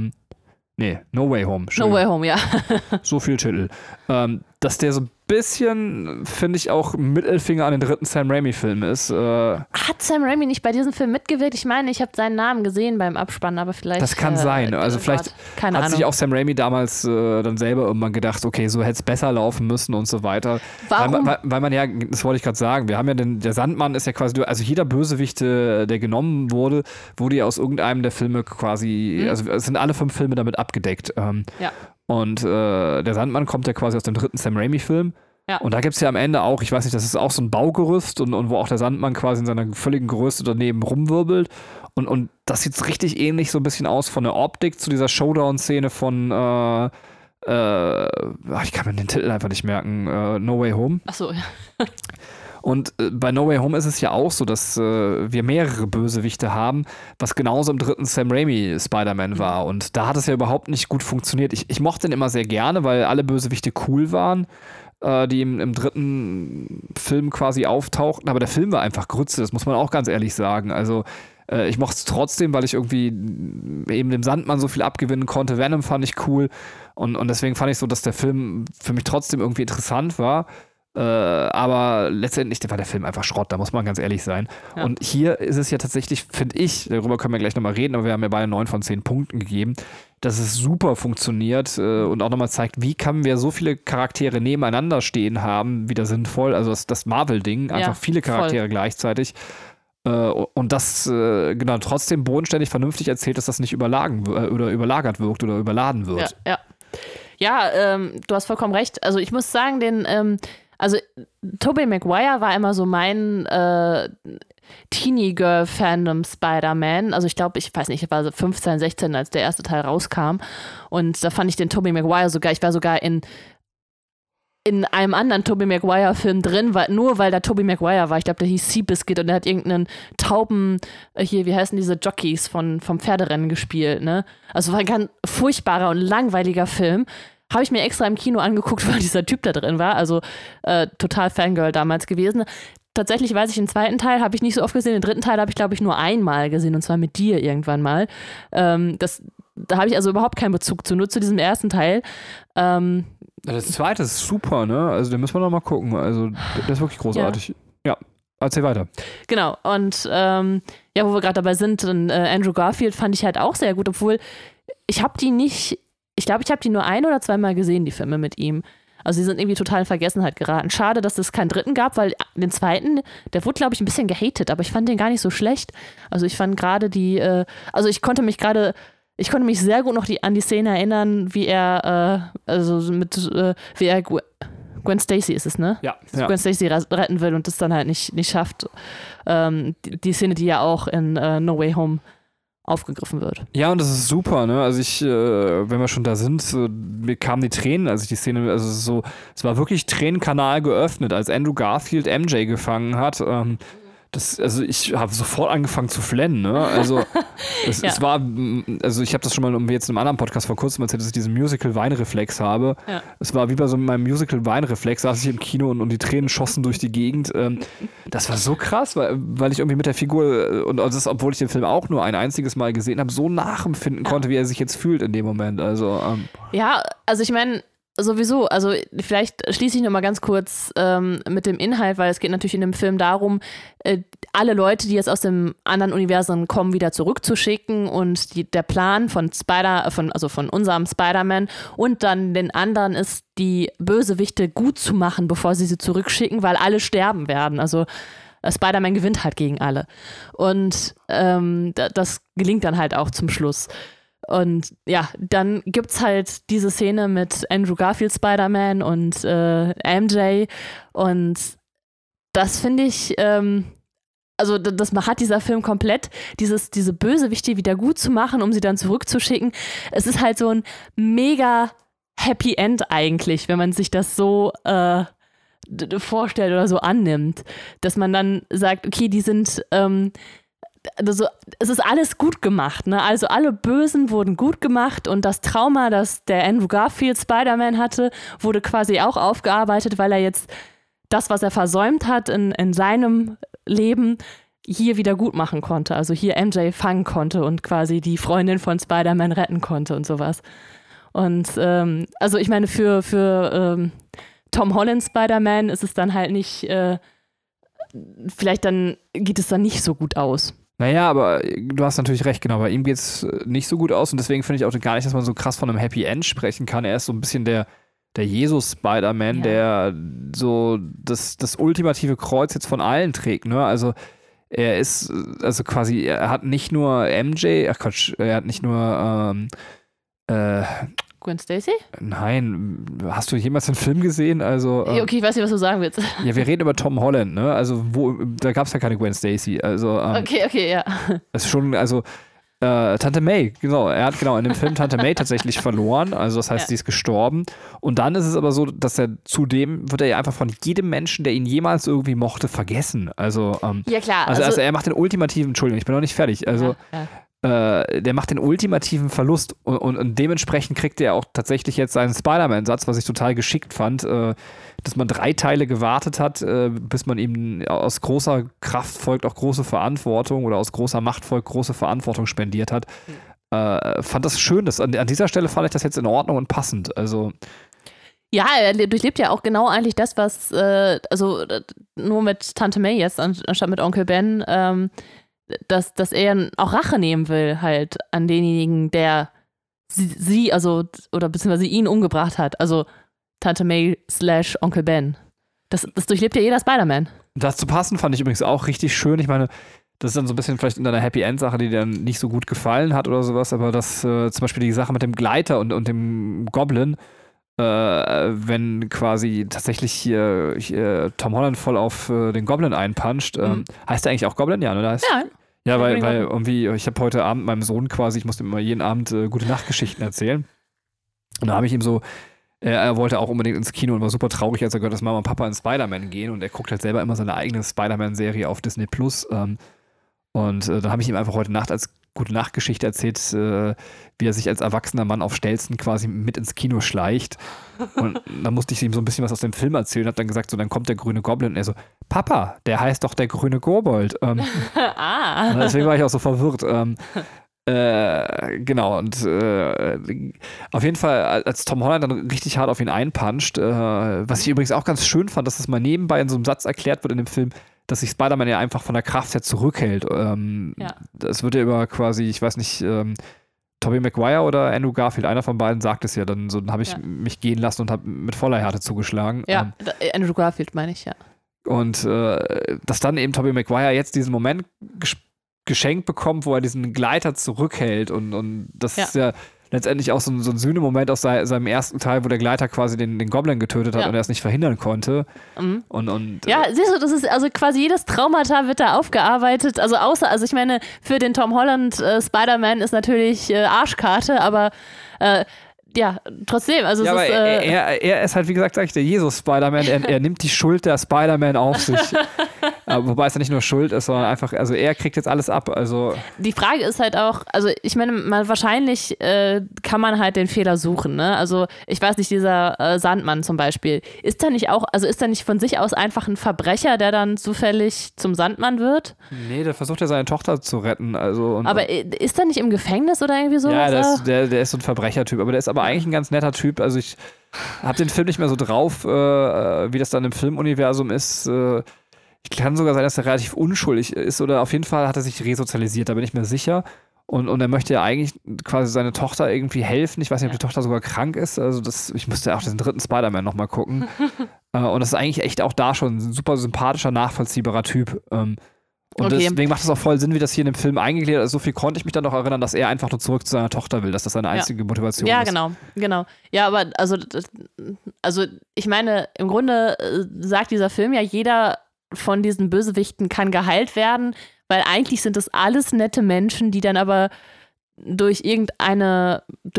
No Way Home. No Way Home, ja. So viel Titel. Dass der so ein bisschen, finde ich, auch Mittelfinger an den 3. Sam Raimi-Film ist. Hat Sam Raimi nicht bei diesem Film mitgewirkt? Ich meine, ich habe seinen Namen gesehen beim Abspann, aber vielleicht... Das kann sein. Also vielleicht hat sich auch Sam Raimi damals dann selber irgendwann gedacht, okay, so hätte es besser laufen müssen und so weiter. Warum? Weil man ja, das wollte ich gerade sagen, wir haben ja der Sandmann ist ja quasi, also jeder Bösewicht, der genommen wurde ja aus irgendeinem der Filme quasi, also es sind alle 5 Filme damit abgedeckt. Ja. Und der Sandmann kommt ja quasi aus dem 3. Sam Raimi-Film. Ja. Und da gibt es ja am Ende auch, ich weiß nicht, das ist auch so ein Baugerüst und wo auch der Sandmann quasi in seiner völligen Größe daneben rumwirbelt. Und das sieht richtig ähnlich so ein bisschen aus von der Optik zu dieser Showdown-Szene von, ich kann mir den Titel einfach nicht merken, No Way Home. Ach so, ja. Und bei No Way Home ist es ja auch so, dass wir mehrere Bösewichte haben, was genauso im 3. Sam Raimi Spider-Man war. Und da hat es ja überhaupt nicht gut funktioniert. Ich mochte den immer sehr gerne, weil alle Bösewichte cool waren, die im 3. Film quasi auftauchten. Aber der Film war einfach Grütze, das muss man auch ganz ehrlich sagen. Also ich mochte es trotzdem, weil ich irgendwie eben dem Sandmann so viel abgewinnen konnte. Venom fand ich cool. Und deswegen fand ich so, dass der Film für mich trotzdem irgendwie interessant war. Aber letztendlich war der Film einfach Schrott, da muss man ganz ehrlich sein. Ja. Und hier ist es ja tatsächlich, finde ich, darüber können wir gleich nochmal reden, aber wir haben ja beide 9 von 10 Punkten gegeben, dass es super funktioniert und auch nochmal zeigt, wie können wir so viele Charaktere nebeneinander stehen haben, wieder sinnvoll, also das Marvel-Ding, einfach viele Charaktere gleichzeitig. Und das genau trotzdem bodenständig vernünftig erzählt, dass das nicht überlagert wirkt oder überladen wird. Ja, du hast vollkommen recht. Also ich muss sagen, also Tobey Maguire war immer so mein Teenie-Girl-Fandom Spider-Man. Also ich glaube, ich weiß nicht, ich war so 15, 16, als der erste Teil rauskam. Und da fand ich den Tobey Maguire ich war sogar in einem anderen Tobey Maguire-Film drin, nur weil da Tobey Maguire war. Ich glaube, der hieß Seabiscuit und der hat irgendeinen Tauben, wie heißen diese Jockeys vom Pferderennen gespielt, ne? Also war ein ganz furchtbarer und langweiliger Film. Habe ich mir extra im Kino angeguckt, weil dieser Typ da drin war. Also total Fangirl damals gewesen. Tatsächlich weiß ich, den 2. Teil habe ich nicht so oft gesehen. Den 3. Teil habe ich, glaube ich, nur einmal gesehen und zwar mit dir irgendwann mal. Da habe ich also überhaupt keinen Bezug zu, nur zu diesem 1. Teil. Das 2. ist super, ne? Also den müssen wir noch mal gucken. Also der ist wirklich großartig. Ja, erzähl weiter. Genau. Und wo wir gerade dabei sind, Andrew Garfield fand ich halt auch sehr gut, obwohl ich glaube, ich habe die nur 1 oder 2 Mal gesehen, die Filme mit ihm. Also die sind irgendwie total in Vergessenheit geraten. Schade, dass es keinen 3. gab, weil den 2., der wurde, glaube ich, ein bisschen gehatet, aber ich fand den gar nicht so schlecht. Also ich fand gerade ich konnte mich sehr gut noch an die Szene erinnern, wie er, Gwen Stacy ist es, ne? Ja. Gwen Stacy retten will und das dann halt nicht schafft. Die Szene, die ja auch in No Way Home aufgegriffen wird. Ja, und das ist super, ne? Also wenn wir schon da sind, mir kamen die Tränen, als ich die Szene, also es war wirklich Tränenkanal geöffnet, als Andrew Garfield MJ gefangen hat. Also ich habe sofort angefangen zu flennen, ne? Also es war, also ich habe das schon mal jetzt in einem anderen Podcast vor kurzem erzählt, dass ich diesen Musical-Weinreflex habe. Ja. Es war wie bei so meinem Musical-Weinreflex, saß ich im Kino und die Tränen schossen durch die Gegend. Das war so krass, weil ich irgendwie mit der Figur, und das, obwohl ich den Film auch nur ein einziges Mal gesehen habe, so nachempfinden konnte, wie er sich jetzt fühlt in dem Moment. Also, ja, also ich meine, sowieso, also vielleicht schließe ich noch mal ganz kurz mit dem Inhalt, weil es geht natürlich in dem Film darum, alle Leute, die jetzt aus dem anderen Universum kommen, wieder zurückzuschicken und der Plan von unserem Spider-Man und dann den anderen ist, die Bösewichte gut zu machen, bevor sie zurückschicken, weil alle sterben werden. Also Spider-Man gewinnt halt gegen alle. Und das gelingt dann halt auch zum Schluss. Und ja, dann gibt's halt diese Szene mit Andrew Garfield Spider-Man und MJ und das finde ich, also das hat dieser Film komplett, diese Bösewichte wieder gut zu machen, um sie dann zurückzuschicken. Es ist halt so ein mega Happy End eigentlich, wenn man sich das so vorstellt oder so annimmt, dass man dann sagt, okay, die sind also, es ist alles gut gemacht, ne? Also alle Bösen wurden gut gemacht und das Trauma, das der Andrew Garfield Spider-Man hatte, wurde quasi auch aufgearbeitet, weil er jetzt das, was er versäumt hat in seinem Leben, hier wieder gut machen konnte. Also hier MJ fangen konnte und quasi die Freundin von Spider-Man retten konnte und sowas. Und also ich meine, für Tom Holland Spider-Man ist es dann halt nicht, vielleicht dann geht es dann nicht so gut aus. Naja, aber du hast natürlich recht, genau. Bei ihm geht es nicht so gut aus und deswegen finde ich auch gar nicht, dass man so krass von einem Happy End sprechen kann. Er ist so ein bisschen der Jesus-Spider-Man, der so das ultimative Kreuz jetzt von allen trägt, ne? Also er ist, also quasi, er hat nicht nur MJ, er hat nicht nur Gwen Stacy? Nein, hast du jemals einen Film gesehen? Also, okay, ich weiß nicht, was du sagen willst. Ja, wir reden über Tom Holland, ne? Also, da gab es ja keine Gwen Stacy. Also, okay, ja. Das ist schon, also, Tante May, genau. Er hat in dem Film Tante May tatsächlich verloren. Also, das heißt, sie ist gestorben. Und dann ist es aber so, dass wird er ja einfach von jedem Menschen, der ihn jemals irgendwie mochte, vergessen. Also, ja, klar. Also er macht den ultimativen, Entschuldigung, ich bin noch nicht fertig. Also, der macht den ultimativen Verlust und dementsprechend kriegt er auch tatsächlich jetzt seinen Spider-Man-Satz, was ich total geschickt fand, dass man 3 Teile gewartet hat, bis man ihm aus großer Kraft folgt auch große Verantwortung oder aus großer Macht folgt große Verantwortung spendiert hat. Fand das schön, an dieser Stelle fand ich das jetzt in Ordnung und passend. Also ja, er durchlebt ja auch genau eigentlich das, was, also nur mit Tante May jetzt, anstatt mit Onkel Ben, dass er auch Rache nehmen will, halt an denjenigen, der sie, also, oder beziehungsweise ihn umgebracht hat. Also Tante May / Onkel Ben. Das durchlebt ja jeder Spider-Man. Das zu passen fand ich übrigens auch richtig schön. Ich meine, das ist dann so ein bisschen vielleicht in einer Happy-End-Sache, die dir dann nicht so gut gefallen hat oder sowas, aber das zum Beispiel die Sache mit dem Gleiter und dem Goblin, wenn quasi tatsächlich hier Tom Holland voll auf den Goblin einpuncht. Heißt der eigentlich auch Goblin? Ja, ne? Ja, weil irgendwie, ich habe heute Abend meinem Sohn quasi, ich musste ihm immer jeden Abend gute Nachtgeschichten erzählen. Und da habe ich ihm so, er wollte auch unbedingt ins Kino und war super traurig, als er gehört, dass Mama und Papa in Spider-Man gehen und er guckt halt selber immer seine eigene Spider-Man-Serie auf Disney Plus. Und da habe ich ihm einfach heute Nacht als gute Nachtgeschichte erzählt, wie er sich als erwachsener Mann auf Stelzen quasi mit ins Kino schleicht. Und dann musste ich ihm so ein bisschen was aus dem Film erzählen, hab dann gesagt, so, dann kommt der grüne Goblin und er so, Papa, der heißt doch der grüne Kobold. Deswegen war ich auch so verwirrt. Genau, und auf jeden Fall, als Tom Holland dann richtig hart auf ihn einpuncht, was ich übrigens auch ganz schön fand, dass das mal nebenbei in so einem Satz erklärt wird in dem Film, dass sich Spider-Man ja einfach von der Kraft her zurückhält. Das wird ja über quasi, ich weiß nicht, Tobey Maguire oder Andrew Garfield, einer von beiden sagt es ja, dann habe ich mich gehen lassen und habe mit voller Härte zugeschlagen. Ja, Andrew Garfield meine ich, ja. Und dass dann eben Tobey Maguire jetzt diesen Moment geschenkt bekommt, wo er diesen Gleiter zurückhält und das ist ja, letztendlich auch so ein Sühnemoment aus seinem ersten Teil, wo der Gleiter quasi den Goblin getötet hat und er es nicht verhindern konnte. Ja, siehst du, das ist also quasi jedes Traumata wird da aufgearbeitet. Also ich meine, für den Tom Holland Spider-Man ist natürlich Arschkarte, aber ja, trotzdem. Also ja, es aber ist, er ist halt, wie gesagt, der Jesus-Spider-Man. Er nimmt die Schuld der Spider-Man auf sich. Wobei es ja nicht nur Schuld ist, sondern einfach, also er kriegt jetzt alles ab. Also die Frage ist halt auch, also ich meine, wahrscheinlich kann man halt den Fehler suchen, ne? Also ich weiß nicht, dieser Sandmann zum Beispiel, ist da nicht von sich aus einfach ein Verbrecher, der dann zufällig zum Sandmann wird? Nee, der versucht ja seine Tochter zu retten. Aber ist er nicht im Gefängnis oder irgendwie sowas? Ja, der ist so ein Verbrechertyp, aber der ist aber eigentlich ein ganz netter Typ. Also ich habe den Film nicht mehr so drauf, wie das dann im Filmuniversum ist. Ich kann sogar sein, dass er relativ unschuldig ist oder auf jeden Fall hat er sich resozialisiert, da bin ich mir sicher. Und er möchte ja eigentlich quasi seine Tochter irgendwie helfen. Ich weiß nicht, ob die Tochter sogar krank ist. Also ich müsste auch diesen dritten Spider-Man nochmal gucken. Und das ist eigentlich echt auch da schon ein super sympathischer, nachvollziehbarer Typ. Deswegen macht es auch voll Sinn, wie das hier in dem Film eingegliedert ist. So viel konnte ich mich dann noch erinnern, dass er einfach nur zurück zu seiner Tochter will, dass das seine einzige Motivation ist. Ja, genau. Ja, aber also ich meine, im Grunde sagt dieser Film ja, jeder von diesen Bösewichten kann geheilt werden, weil eigentlich sind das alles nette Menschen, die dann aber durch irgendeinen,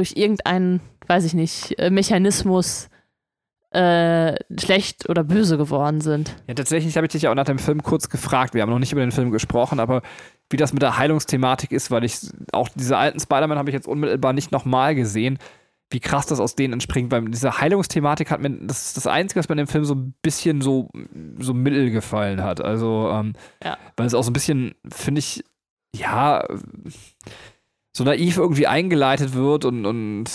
weiß ich nicht, Mechanismus schlecht oder böse geworden sind. Ja, tatsächlich habe ich dich ja auch nach dem Film kurz gefragt. Wir haben noch nicht über den Film gesprochen, aber wie das mit der Heilungsthematik ist, weil ich auch diese alten Spider-Man habe ich jetzt unmittelbar nicht nochmal gesehen, wie krass das aus denen entspringt, weil diese Heilungsthematik das ist das Einzige, was mir in dem Film so ein bisschen so mittel gefallen hat. Also, weil es auch so ein bisschen, finde ich, ja, so naiv irgendwie eingeleitet wird und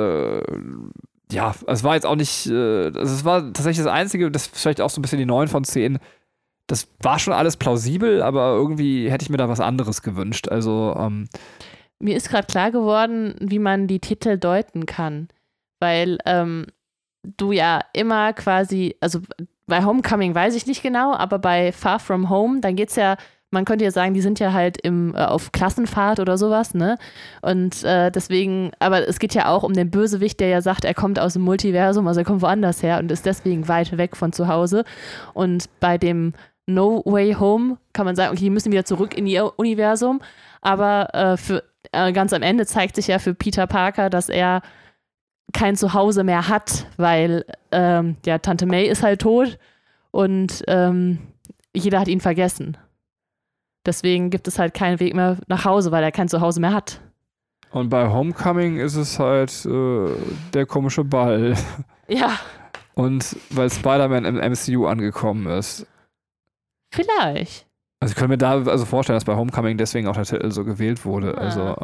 ja, es war jetzt auch nicht, es war tatsächlich das Einzige, das vielleicht auch so ein bisschen die 9 von 10. Das war schon alles plausibel, aber irgendwie hätte ich mir da was anderes gewünscht. Also, mir ist gerade klar geworden, wie man die Titel deuten kann, weil du ja immer quasi, also bei Homecoming weiß ich nicht genau, aber bei Far From Home, dann geht's ja, man könnte ja sagen, die sind ja halt auf Klassenfahrt oder sowas, ne? Und deswegen, aber es geht ja auch um den Bösewicht, der ja sagt, er kommt aus dem Multiversum, also er kommt woanders her und ist deswegen weit weg von zu Hause. Und bei dem No Way Home kann man sagen, okay, die müssen wieder zurück in ihr Universum, aber ganz am Ende zeigt sich ja für Peter Parker, dass er kein Zuhause mehr hat, weil Tante May ist halt tot und jeder hat ihn vergessen. Deswegen gibt es halt keinen Weg mehr nach Hause, weil er kein Zuhause mehr hat. Und bei Homecoming ist es halt der komische Ball. Ja. Und weil Spider-Man im MCU angekommen ist. Vielleicht. Also ich könnte mir da vorstellen, dass bei Homecoming deswegen auch der Titel so gewählt wurde.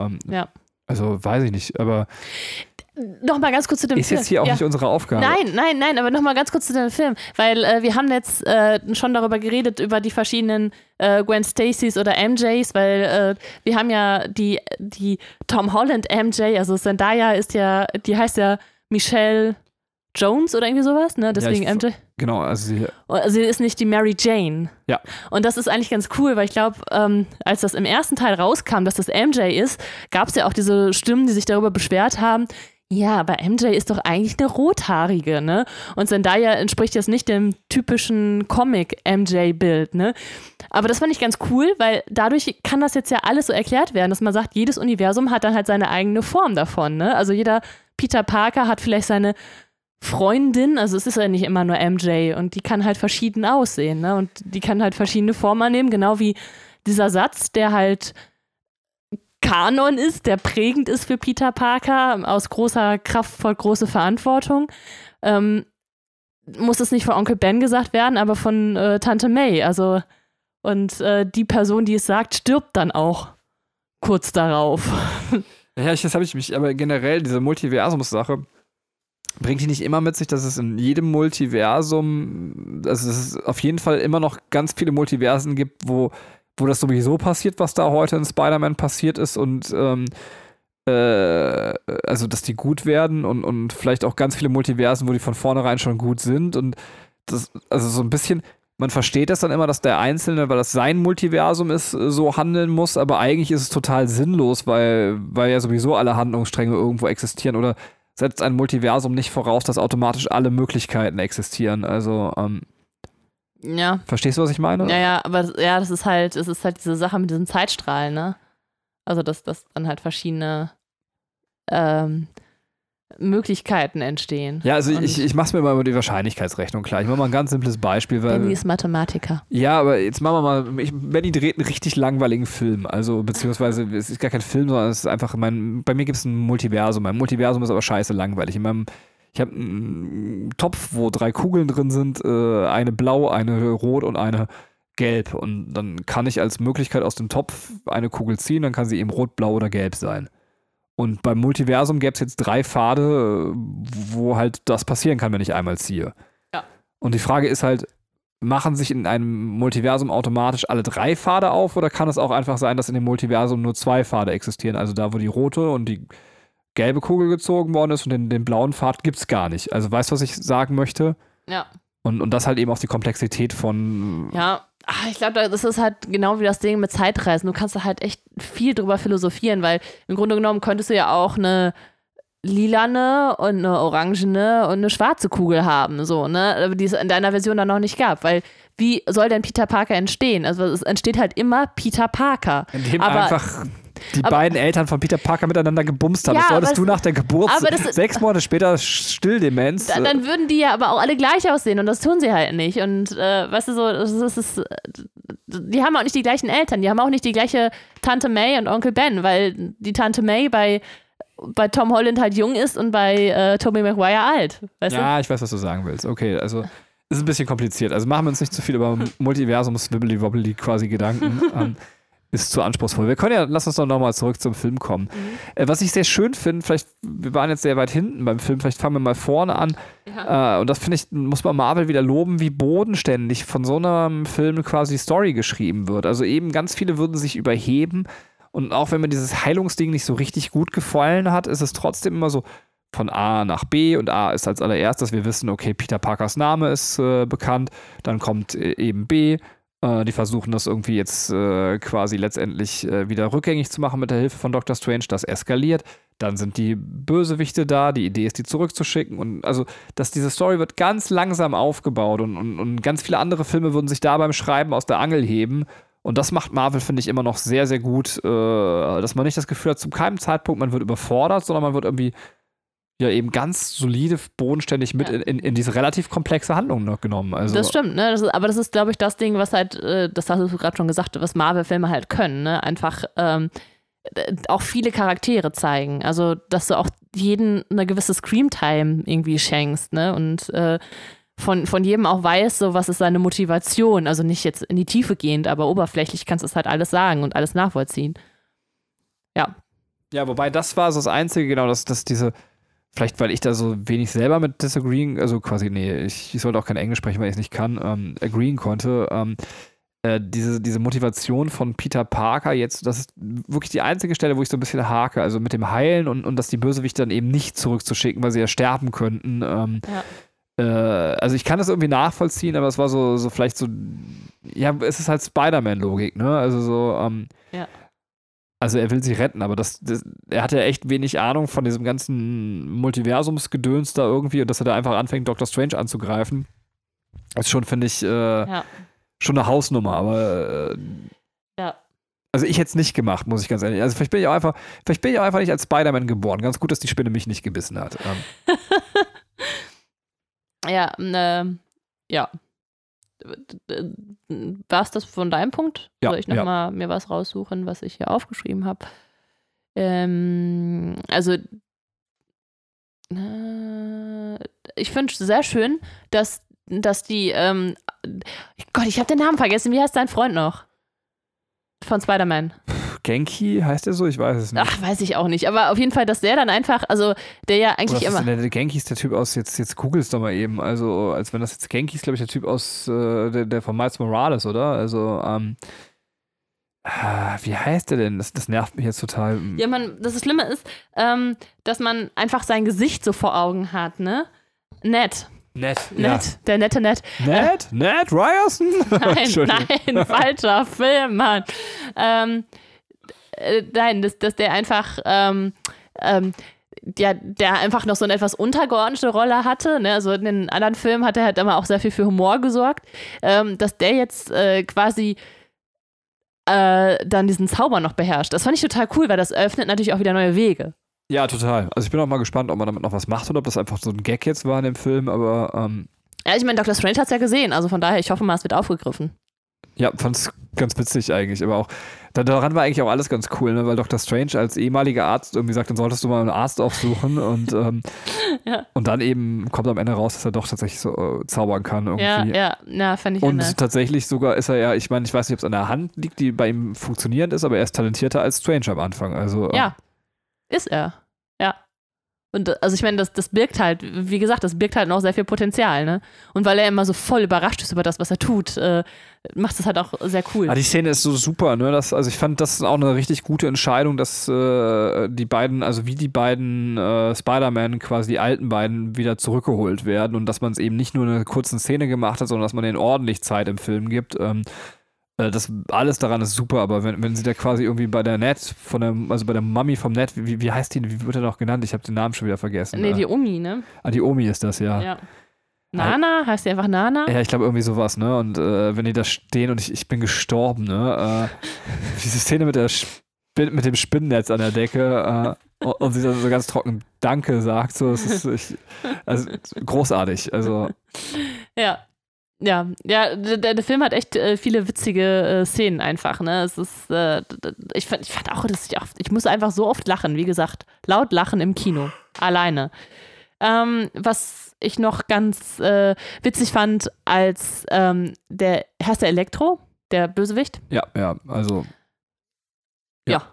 Also weiß ich nicht, aber Nochmal ganz kurz zu dem Film. Ist jetzt hier auch nicht unsere Aufgabe. Nein, aber nochmal ganz kurz zu dem Film, weil wir haben jetzt schon darüber geredet, über die verschiedenen Gwen Stacys oder MJs, weil wir haben ja die Tom Holland MJ, also Zendaya die heißt ja Michelle Jones oder irgendwie sowas, ne? Deswegen MJ. Genau, also sie ist nicht die Mary Jane. Ja. Und das ist eigentlich ganz cool, weil ich glaube, als das im ersten Teil rauskam, dass das MJ ist, gab es ja auch diese Stimmen, die sich darüber beschwert haben, ja, aber MJ ist doch eigentlich eine Rothaarige, ne? Und Zendaya entspricht jetzt nicht dem typischen Comic-MJ-Bild, ne? Aber das fand ich ganz cool, weil dadurch kann das jetzt ja alles so erklärt werden, dass man sagt, jedes Universum hat dann halt seine eigene Form davon, ne? Also jeder Peter Parker hat vielleicht seine Freundin, also es ist ja nicht immer nur MJ und die kann halt verschieden aussehen, ne? Und die kann halt verschiedene Formen annehmen, genau wie dieser Satz, der halt Kanon ist, der prägend ist für Peter Parker, aus großer Kraft folgt große Verantwortung. Muss es nicht von Onkel Ben gesagt werden, aber von Tante May. Also, und die Person, die es sagt, stirbt dann auch kurz darauf. Ja, das habe ich mich, aber generell diese Multiversums-Sache bringt die nicht immer mit sich, dass es in jedem Multiversum, also dass es auf jeden Fall immer noch ganz viele Multiversen gibt, wo das sowieso passiert, was da heute in Spider-Man passiert ist und also dass die gut werden und vielleicht auch ganz viele Multiversen, wo die von vornherein schon gut sind und das, also so ein bisschen, man versteht das dann immer, dass der Einzelne, weil das sein Multiversum ist, so handeln muss, aber eigentlich ist es total sinnlos, weil ja sowieso alle Handlungsstränge irgendwo existieren oder setzt ein Multiversum nicht voraus, dass automatisch alle Möglichkeiten existieren. Also, Ja. verstehst du, was ich meine? Ja, aber das ist halt diese Sache mit diesen Zeitstrahlen, ne? Also, dass dann halt verschiedene Möglichkeiten entstehen. Ja, also ich mach's mir mal über die Wahrscheinlichkeitsrechnung klar. Ich mache mal ein ganz simples Beispiel. Weil, Benny ist Mathematiker. ja, aber jetzt machen wir mal, Benny dreht einen richtig langweiligen Film. Also, beziehungsweise, es ist gar kein Film, sondern es ist einfach, bei mir gibt es ein Multiversum. Mein Multiversum ist aber scheiße langweilig. Ich habe einen Topf, wo 3 Kugeln drin sind, eine blau, eine rot und eine gelb. Und dann kann ich als Möglichkeit aus dem Topf eine Kugel ziehen, dann kann sie eben rot, blau oder gelb sein. Und beim Multiversum gäbe es jetzt 3 Pfade, wo halt das passieren kann, wenn ich einmal ziehe. Ja. Und die Frage ist halt, machen sich in einem Multiversum automatisch alle 3 Pfade auf oder kann es auch einfach sein, dass in dem Multiversum nur 2 Pfade existieren? Also da, wo die rote und die gelbe Kugel gezogen worden ist und den blauen Pfad gibt es gar nicht. Also weißt du, was ich sagen möchte? Ja. Und das halt eben auch die Komplexität von... Ja, ich glaube, das ist halt genau wie das Ding mit Zeitreisen. Du kannst da halt echt viel drüber philosophieren, weil im Grunde genommen könntest du ja auch eine lilane und eine orangene und eine schwarze Kugel haben, so, ne? Die es in deiner Version dann noch nicht gab, weil wie soll denn Peter Parker entstehen? Also es entsteht halt immer Peter Parker. Indem einfach die beiden Eltern von Peter Parker miteinander gebumst haben. Ja, das solltest du nach der Geburt 6 Monate später Stilldemenz. Dann würden die ja aber auch alle gleich aussehen und das tun sie halt nicht. Und weißt du so, die haben auch nicht die gleichen Eltern, die haben auch nicht die gleiche Tante May und Onkel Ben, weil die Tante May bei Tom Holland halt jung ist und bei Tobey Maguire alt. Weißt du? Ich weiß, was du sagen willst. Okay, also ist ein bisschen kompliziert. Also machen wir uns nicht zu viel über Multiversums-Wibbly-Wobbly quasi Gedanken. Ist zu anspruchsvoll. Lass uns doch nochmal zurück zum Film kommen. Was ich sehr schön finde, wir waren jetzt sehr weit hinten beim Film, vielleicht fangen wir mal vorne an. Ja. Und das finde ich, muss man Marvel wieder loben, wie bodenständig von so einem Film quasi Story geschrieben wird. Also eben ganz viele würden sich überheben und auch wenn mir dieses Heilungsding nicht so richtig gut gefallen hat, ist es trotzdem immer so von A nach B und A ist als allererstes, wir wissen, okay, Peter Parkers Name ist bekannt, dann kommt eben B. Die versuchen das irgendwie jetzt quasi letztendlich wieder rückgängig zu machen mit der Hilfe von Dr. Strange. Das eskaliert. Dann sind die Bösewichte da. Die Idee ist, die zurückzuschicken. Und also, diese Story wird ganz langsam aufgebaut und ganz viele andere Filme würden sich da beim Schreiben aus der Angel heben. Und das macht Marvel, finde ich, immer noch sehr, sehr gut, dass man nicht das Gefühl hat, zu keinem Zeitpunkt, man wird überfordert, sondern man wird irgendwie ja eben ganz solide, bodenständig mit in diese relativ komplexe Handlung noch genommen. Also, das stimmt, ne? Aber das ist, glaube ich, das Ding, was halt, das hast du gerade schon gesagt, was Marvel-Filme halt können, ne? Einfach auch viele Charaktere zeigen. Also, dass du auch jedem eine gewisse Screamtime irgendwie schenkst, ne? Und von jedem auch weißt, so was ist seine Motivation. Also nicht jetzt in die Tiefe gehend, aber oberflächlich kannst du es halt alles sagen und alles nachvollziehen. Ja. Ja, wobei das war so das Einzige, genau, dass diese vielleicht, weil ich da so wenig selber mit disagreeing, also quasi, ich sollte auch kein Englisch sprechen, weil ich es nicht kann, agreeen konnte. Diese Motivation von Peter Parker jetzt, das ist wirklich die einzige Stelle, wo ich so ein bisschen hake, also mit dem Heilen und dass die Bösewichte dann eben nicht zurückzuschicken, weil sie ja sterben könnten. Also ich kann das irgendwie nachvollziehen, aber es war so vielleicht so, ja, es ist halt Spider-Man-Logik, ne? Also so, ja. Also er will sie retten, aber er hat ja echt wenig Ahnung von diesem ganzen Multiversumsgedöns da irgendwie und dass er da einfach anfängt, Dr. Strange anzugreifen. Das ist schon, finde ich, schon eine Hausnummer, aber ja. Also ich hätte es nicht gemacht, muss ich ganz ehrlich. Also vielleicht bin ich auch einfach nicht als Spider-Man geboren. Ganz gut, dass die Spinne mich nicht gebissen hat. Ja, ja. War es das von deinem Punkt? Ja, soll ich nochmal mir was raussuchen, was ich hier aufgeschrieben habe? Also ich finde es sehr schön, dass die Gott, ich habe den Namen vergessen. Wie heißt dein Freund noch? Von Spider-Man. Genki heißt der so? Ich weiß es nicht. Ach, weiß ich auch nicht. Aber auf jeden Fall, dass der dann einfach, also der ja eigentlich immer. Der Genki ist der Typ aus, jetzt googelst doch mal eben. Also, als wenn das jetzt Genki ist, glaube ich, der Typ aus, der von Miles Morales, oder? Also, wie heißt der denn? Das nervt mich jetzt total. Ja, das Schlimme ist, dass man einfach sein Gesicht so vor Augen hat, ne? Ned. Ned. Der nette Ned. Ned Ryerson? Nein, falscher Film, Mann. Nein, dass der einfach der einfach noch so eine etwas untergeordnete Rolle hatte. Ne? Also in den anderen Filmen hat er halt immer auch sehr viel für Humor gesorgt. Dass der jetzt quasi dann diesen Zauber noch beherrscht. Das fand ich total cool, weil das öffnet natürlich auch wieder neue Wege. Ja, total. Also ich bin auch mal gespannt, ob man damit noch was macht oder ob das einfach so ein Gag jetzt war in dem Film, aber ja, ich meine, Dr. Strange hat es ja gesehen, also von daher, ich hoffe mal, es wird aufgegriffen. Ja, fand's ganz witzig eigentlich, aber auch daran war eigentlich auch alles ganz cool, ne? Weil Dr. Strange als ehemaliger Arzt irgendwie sagt, dann solltest du mal einen Arzt aufsuchen und und dann eben kommt am Ende raus, dass er doch tatsächlich so zaubern kann irgendwie. Ja, fand ich und nett. Tatsächlich sogar ist er ja, ich meine, ich weiß nicht, ob es an der Hand liegt, die bei ihm funktionierend ist, aber er ist talentierter als Strange am Anfang. Also, ja, ist er. Ja. Und also ich meine, das birgt halt, wie gesagt, das birgt halt noch sehr viel Potenzial, ne? Und weil er immer so voll überrascht ist über das, was er tut, macht es halt auch sehr cool. Die Szene ist so super, ne? Also ich fand, das ist auch eine richtig gute Entscheidung, dass die beiden Spider-Man, quasi die alten beiden, wieder zurückgeholt werden und dass man es eben nicht nur in einer kurzen Szene gemacht hat, sondern dass man denen ordentlich Zeit im Film gibt. Das alles daran ist super, aber wenn sie da quasi irgendwie bei der Ned, bei der Mami vom Ned, wie heißt die, wie wird er noch genannt? Ich habe den Namen schon wieder vergessen. Nee, die Omi, ne? Die Omi ist das, ja. Nana? Heißt die einfach Nana? Ja, ich glaube irgendwie sowas, ne? Und wenn die da stehen und ich bin gestorben, ne? Diese Szene mit dem Spinnennetz an der Decke und sie dann so ganz trocken Danke sagt, so, das ist großartig, also. Ja, der Film hat echt viele witzige Szenen einfach, ne? Es ist, ich fand auch, ich muss einfach so oft lachen, wie gesagt, laut lachen im Kino, alleine. Was ich noch ganz witzig fand, als der Elektro, der Bösewicht. Ja, also. Ja.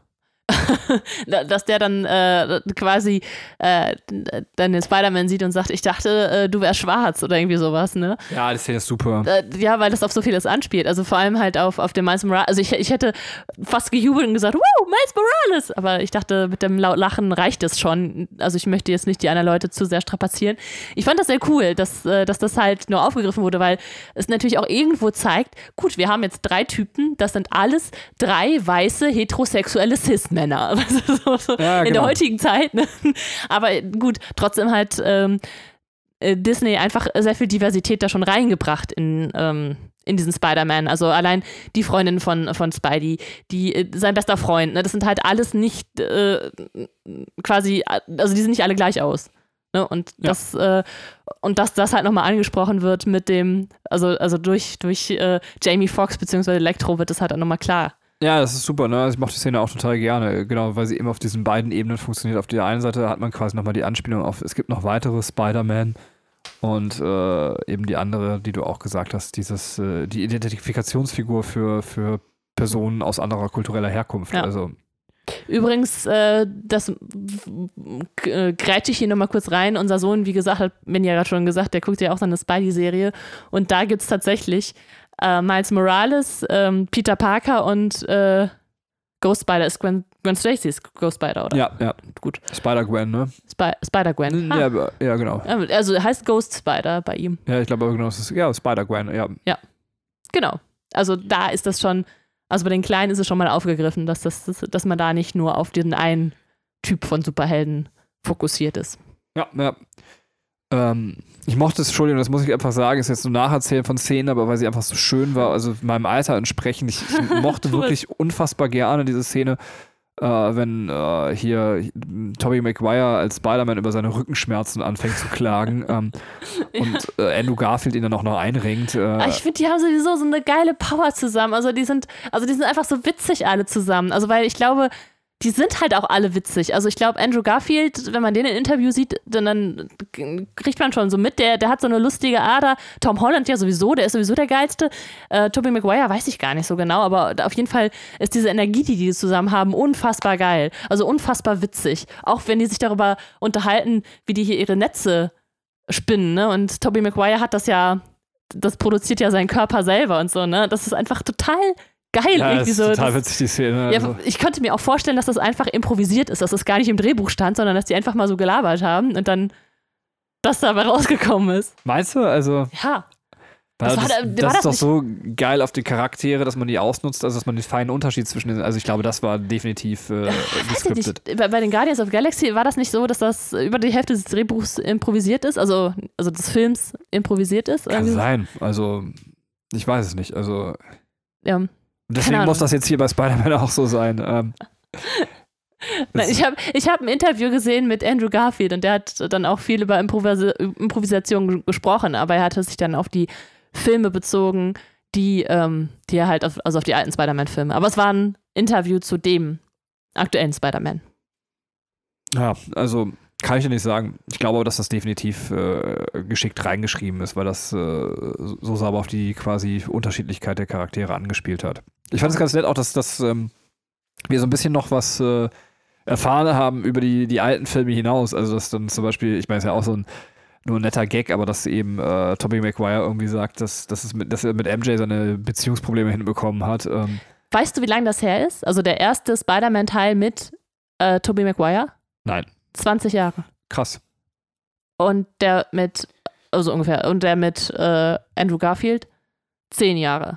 Dass der dann quasi dann den Spider-Man sieht und sagt, ich dachte, du wärst schwarz oder irgendwie sowas, ne? Ja, das ist super. Ja, weil das auf so vieles anspielt. Also vor allem halt auf den Miles Morales. Also ich hätte fast gejubelt und gesagt, wow, Miles Morales! Aber ich dachte, mit dem Lachen reicht es schon. Also ich möchte jetzt nicht die anderen Leute zu sehr strapazieren. Ich fand das sehr cool, dass das halt nur aufgegriffen wurde, weil es natürlich auch irgendwo zeigt, gut, wir haben jetzt 3 Typen, das sind alles 3 weiße, heterosexuelle Cis-Männer. Ja, in der heutigen Zeit. Ne? Aber gut, trotzdem hat Disney einfach sehr viel Diversität da schon reingebracht in diesen Spider-Man. Also allein die Freundin von Spidey, sein bester Freund, ne? Das sind halt alles nicht quasi, also die sehen nicht alle gleich aus. Ne? Und dass das halt nochmal angesprochen wird mit dem, also durch Jamie Foxx bzw. Electro wird das halt auch nochmal klar. Ja, das ist super, ne? Also ich mochte die Szene auch total gerne, genau, weil sie eben auf diesen beiden Ebenen funktioniert. Auf der einen Seite hat man quasi nochmal die Anspielung auf, es gibt noch weitere Spider-Man und eben die andere, die du auch gesagt hast, die Identifikationsfigur für Personen aus anderer kultureller Herkunft. Ja. Also. Übrigens, das grätsche ich hier nochmal kurz rein. Unser Sohn, wie gesagt, hat mir ja gerade schon gesagt, der guckt ja auch seine Spidey-Serie und da gibt es tatsächlich Miles Morales, Peter Parker und Ghost Spider ist Gwen Stacy's Ghost Spider, oder? Ja. Gut. Spider-Gwen, ne? Spider-Gwen. Ja, genau. Also heißt Ghost Spider bei ihm. Ja, ich glaube aber genau, es ist Spider-Gwen, ja. Ja, genau. Also da ist das schon, also bei den Kleinen ist es schon mal aufgegriffen, dass man da nicht nur auf diesen einen Typ von Superhelden fokussiert ist. Ja. Ich mochte es, Entschuldigung, das muss ich einfach sagen, ist jetzt so Nacherzählen von Szenen, aber weil sie einfach so schön war, also meinem Alter entsprechend. Ich mochte wirklich unfassbar gerne diese Szene, wenn hier Tobey Maguire als Spider-Man über seine Rückenschmerzen anfängt zu klagen und Andrew Garfield ihn dann auch noch einringt. Ich finde, die haben sowieso so eine geile Power zusammen. Also die sind einfach so witzig alle zusammen. Also weil ich glaube, die sind halt auch alle witzig. Also ich glaube, Andrew Garfield, wenn man den in Interview sieht, dann kriegt man schon so mit, der hat so eine lustige Ader. Tom Holland ja sowieso, der ist sowieso der Geilste. Tobey Maguire weiß ich gar nicht so genau, aber auf jeden Fall ist diese Energie, die zusammen haben, unfassbar geil. Also unfassbar witzig. Auch wenn die sich darüber unterhalten, wie die hier ihre Netze spinnen, ne? Und Tobey Maguire hat das produziert ja seinen Körper selber und so, ne? Das ist einfach total geil. Ja, irgendwie das ist so. total witzig, die Szene. Ja, ich könnte mir auch vorstellen, dass das einfach improvisiert ist, dass das gar nicht im Drehbuch stand, sondern dass die einfach mal so gelabert haben und dann das dabei rausgekommen ist. Meinst du? Also, Ja. das war ist das doch nicht- so geil auf die Charaktere, dass man die ausnutzt, also dass man den feinen Unterschied zwischen den, also ich glaube, das war definitiv Weiß ich gescriptet. nicht. Bei den Guardians of the Galaxy war das nicht so, dass das über die Hälfte des Drehbuchs improvisiert ist, also des Films improvisiert ist? Kann Irgendwie? sein. Also, ich weiß es nicht. Also, Ja. und deswegen Ahnung. muss das jetzt hier bei Spider-Man auch so sein. Nein, ich hab ein Interview gesehen mit Andrew Garfield und der hat dann auch viel über Improvisation gesprochen, aber er hatte sich dann auf die Filme bezogen, die er halt auf die alten Spider-Man-Filme. Aber es war ein Interview zu dem aktuellen Spider-Man. Ja, also kann ich dir nicht sagen. Ich glaube aber, dass das definitiv geschickt reingeschrieben ist, weil das so sauber auf die quasi Unterschiedlichkeit der Charaktere angespielt hat. Ich fand es ganz nett auch, dass wir so ein bisschen noch was erfahren haben über die alten Filme hinaus. Also dass dann zum Beispiel, ich meine, es ist ja auch nur ein netter Gag, aber dass eben Tobey Maguire irgendwie sagt, dass er mit MJ seine Beziehungsprobleme hinbekommen hat. Weißt du, wie lange das her ist? Also der erste Spider-Man-Teil mit Tobey Maguire? Nein. 20 Jahre. Krass. Und der mit Andrew Garfield 10 Jahre.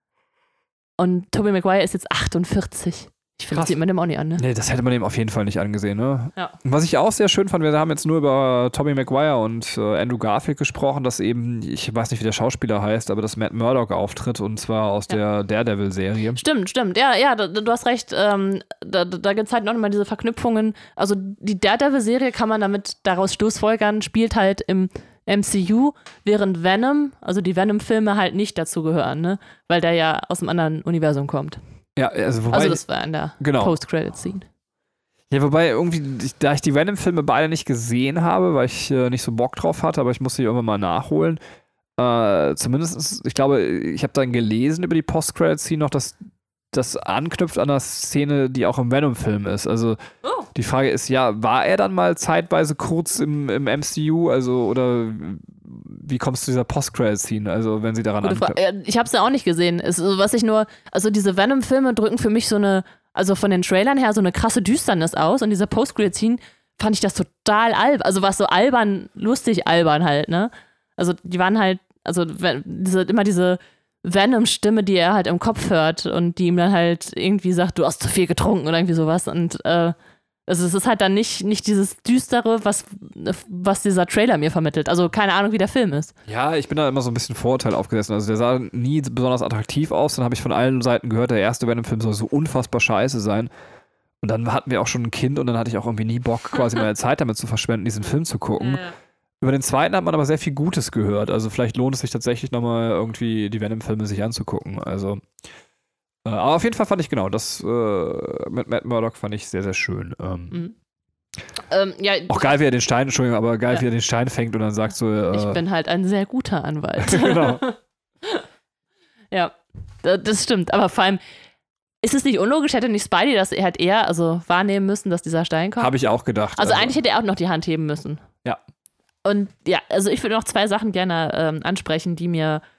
Und Tobey Maguire ist jetzt 48. Ich finde, das Krass. sieht man dem auch nicht an, ne? Nee, das hätte man ihm auf jeden Fall nicht angesehen, ne? Ja. Und was ich auch sehr schön fand, wir haben jetzt nur über Tobey Maguire und Andrew Garfield gesprochen, dass eben, ich weiß nicht, wie der Schauspieler heißt, aber dass Matt Murdock auftritt und zwar aus der Daredevil-Serie. Stimmt. Ja, du hast recht. Da gibt es halt noch mal diese Verknüpfungen. Also die Daredevil-Serie kann man daraus schlussfolgern, spielt halt im MCU, während Venom, also die Venom-Filme halt nicht dazu gehören, ne? Weil der ja aus einem anderen Universum kommt. Ja, also wobei... Also das war in der genau. Post-Credit-Scene. Ja, wobei irgendwie, da ich die Venom-Filme beide nicht gesehen habe, weil ich nicht so Bock drauf hatte, aber ich musste die irgendwann mal nachholen. Zumindest, ich glaube, ich habe dann gelesen über die Post-Credit-Scene noch, dass das anknüpft an der Szene, die auch im Venom-Film ist. Also die Frage ist, ja, war er dann mal zeitweise kurz im MCU, also oder wie kommst du zu dieser Post-Credit-Scene, also wenn sie daran anknüpft? Ich habe es ja auch nicht gesehen. Also diese Venom-Filme drücken für mich also von den Trailern her so eine krasse Düsternis aus und diese Post-Credit-Scene fand ich das total albern. Also was so albern, lustig albern halt, ne? Also die waren halt, also immer diese Venom-Stimme, die er halt im Kopf hört und die ihm dann halt irgendwie sagt, du hast zu viel getrunken oder irgendwie sowas und also es ist halt dann nicht dieses Düstere, was dieser Trailer mir vermittelt. Also keine Ahnung, wie der Film ist. Ja, ich bin da immer so ein bisschen Vorurteil aufgesessen. Also der sah nie besonders attraktiv aus. Dann habe ich von allen Seiten gehört, der erste Venom-Film soll so unfassbar scheiße sein. Und dann hatten wir auch schon ein Kind und dann hatte ich auch irgendwie nie Bock, quasi meine Zeit damit zu verschwenden, diesen Film zu gucken. Ja. Über den zweiten hat man aber sehr viel Gutes gehört. Also vielleicht lohnt es sich tatsächlich nochmal irgendwie die Venom-Filme sich anzugucken. Also aber auf jeden Fall fand ich das mit Matt Murdock fand ich sehr, sehr schön. Ja, Auch geil, wie er den Stein, Entschuldigung, aber geil, wie er den Stein fängt und dann sagt so, ich bin halt ein sehr guter Anwalt. genau. Ja, das stimmt. Aber vor allem, ist es nicht unlogisch, hätte nicht Spidey das halt eher wahrnehmen müssen, dass dieser Stein kommt? Habe ich auch gedacht. Also eigentlich hätte er auch noch die Hand heben müssen. Ja. Und ja, also ich würde noch 2 Sachen gerne ansprechen, die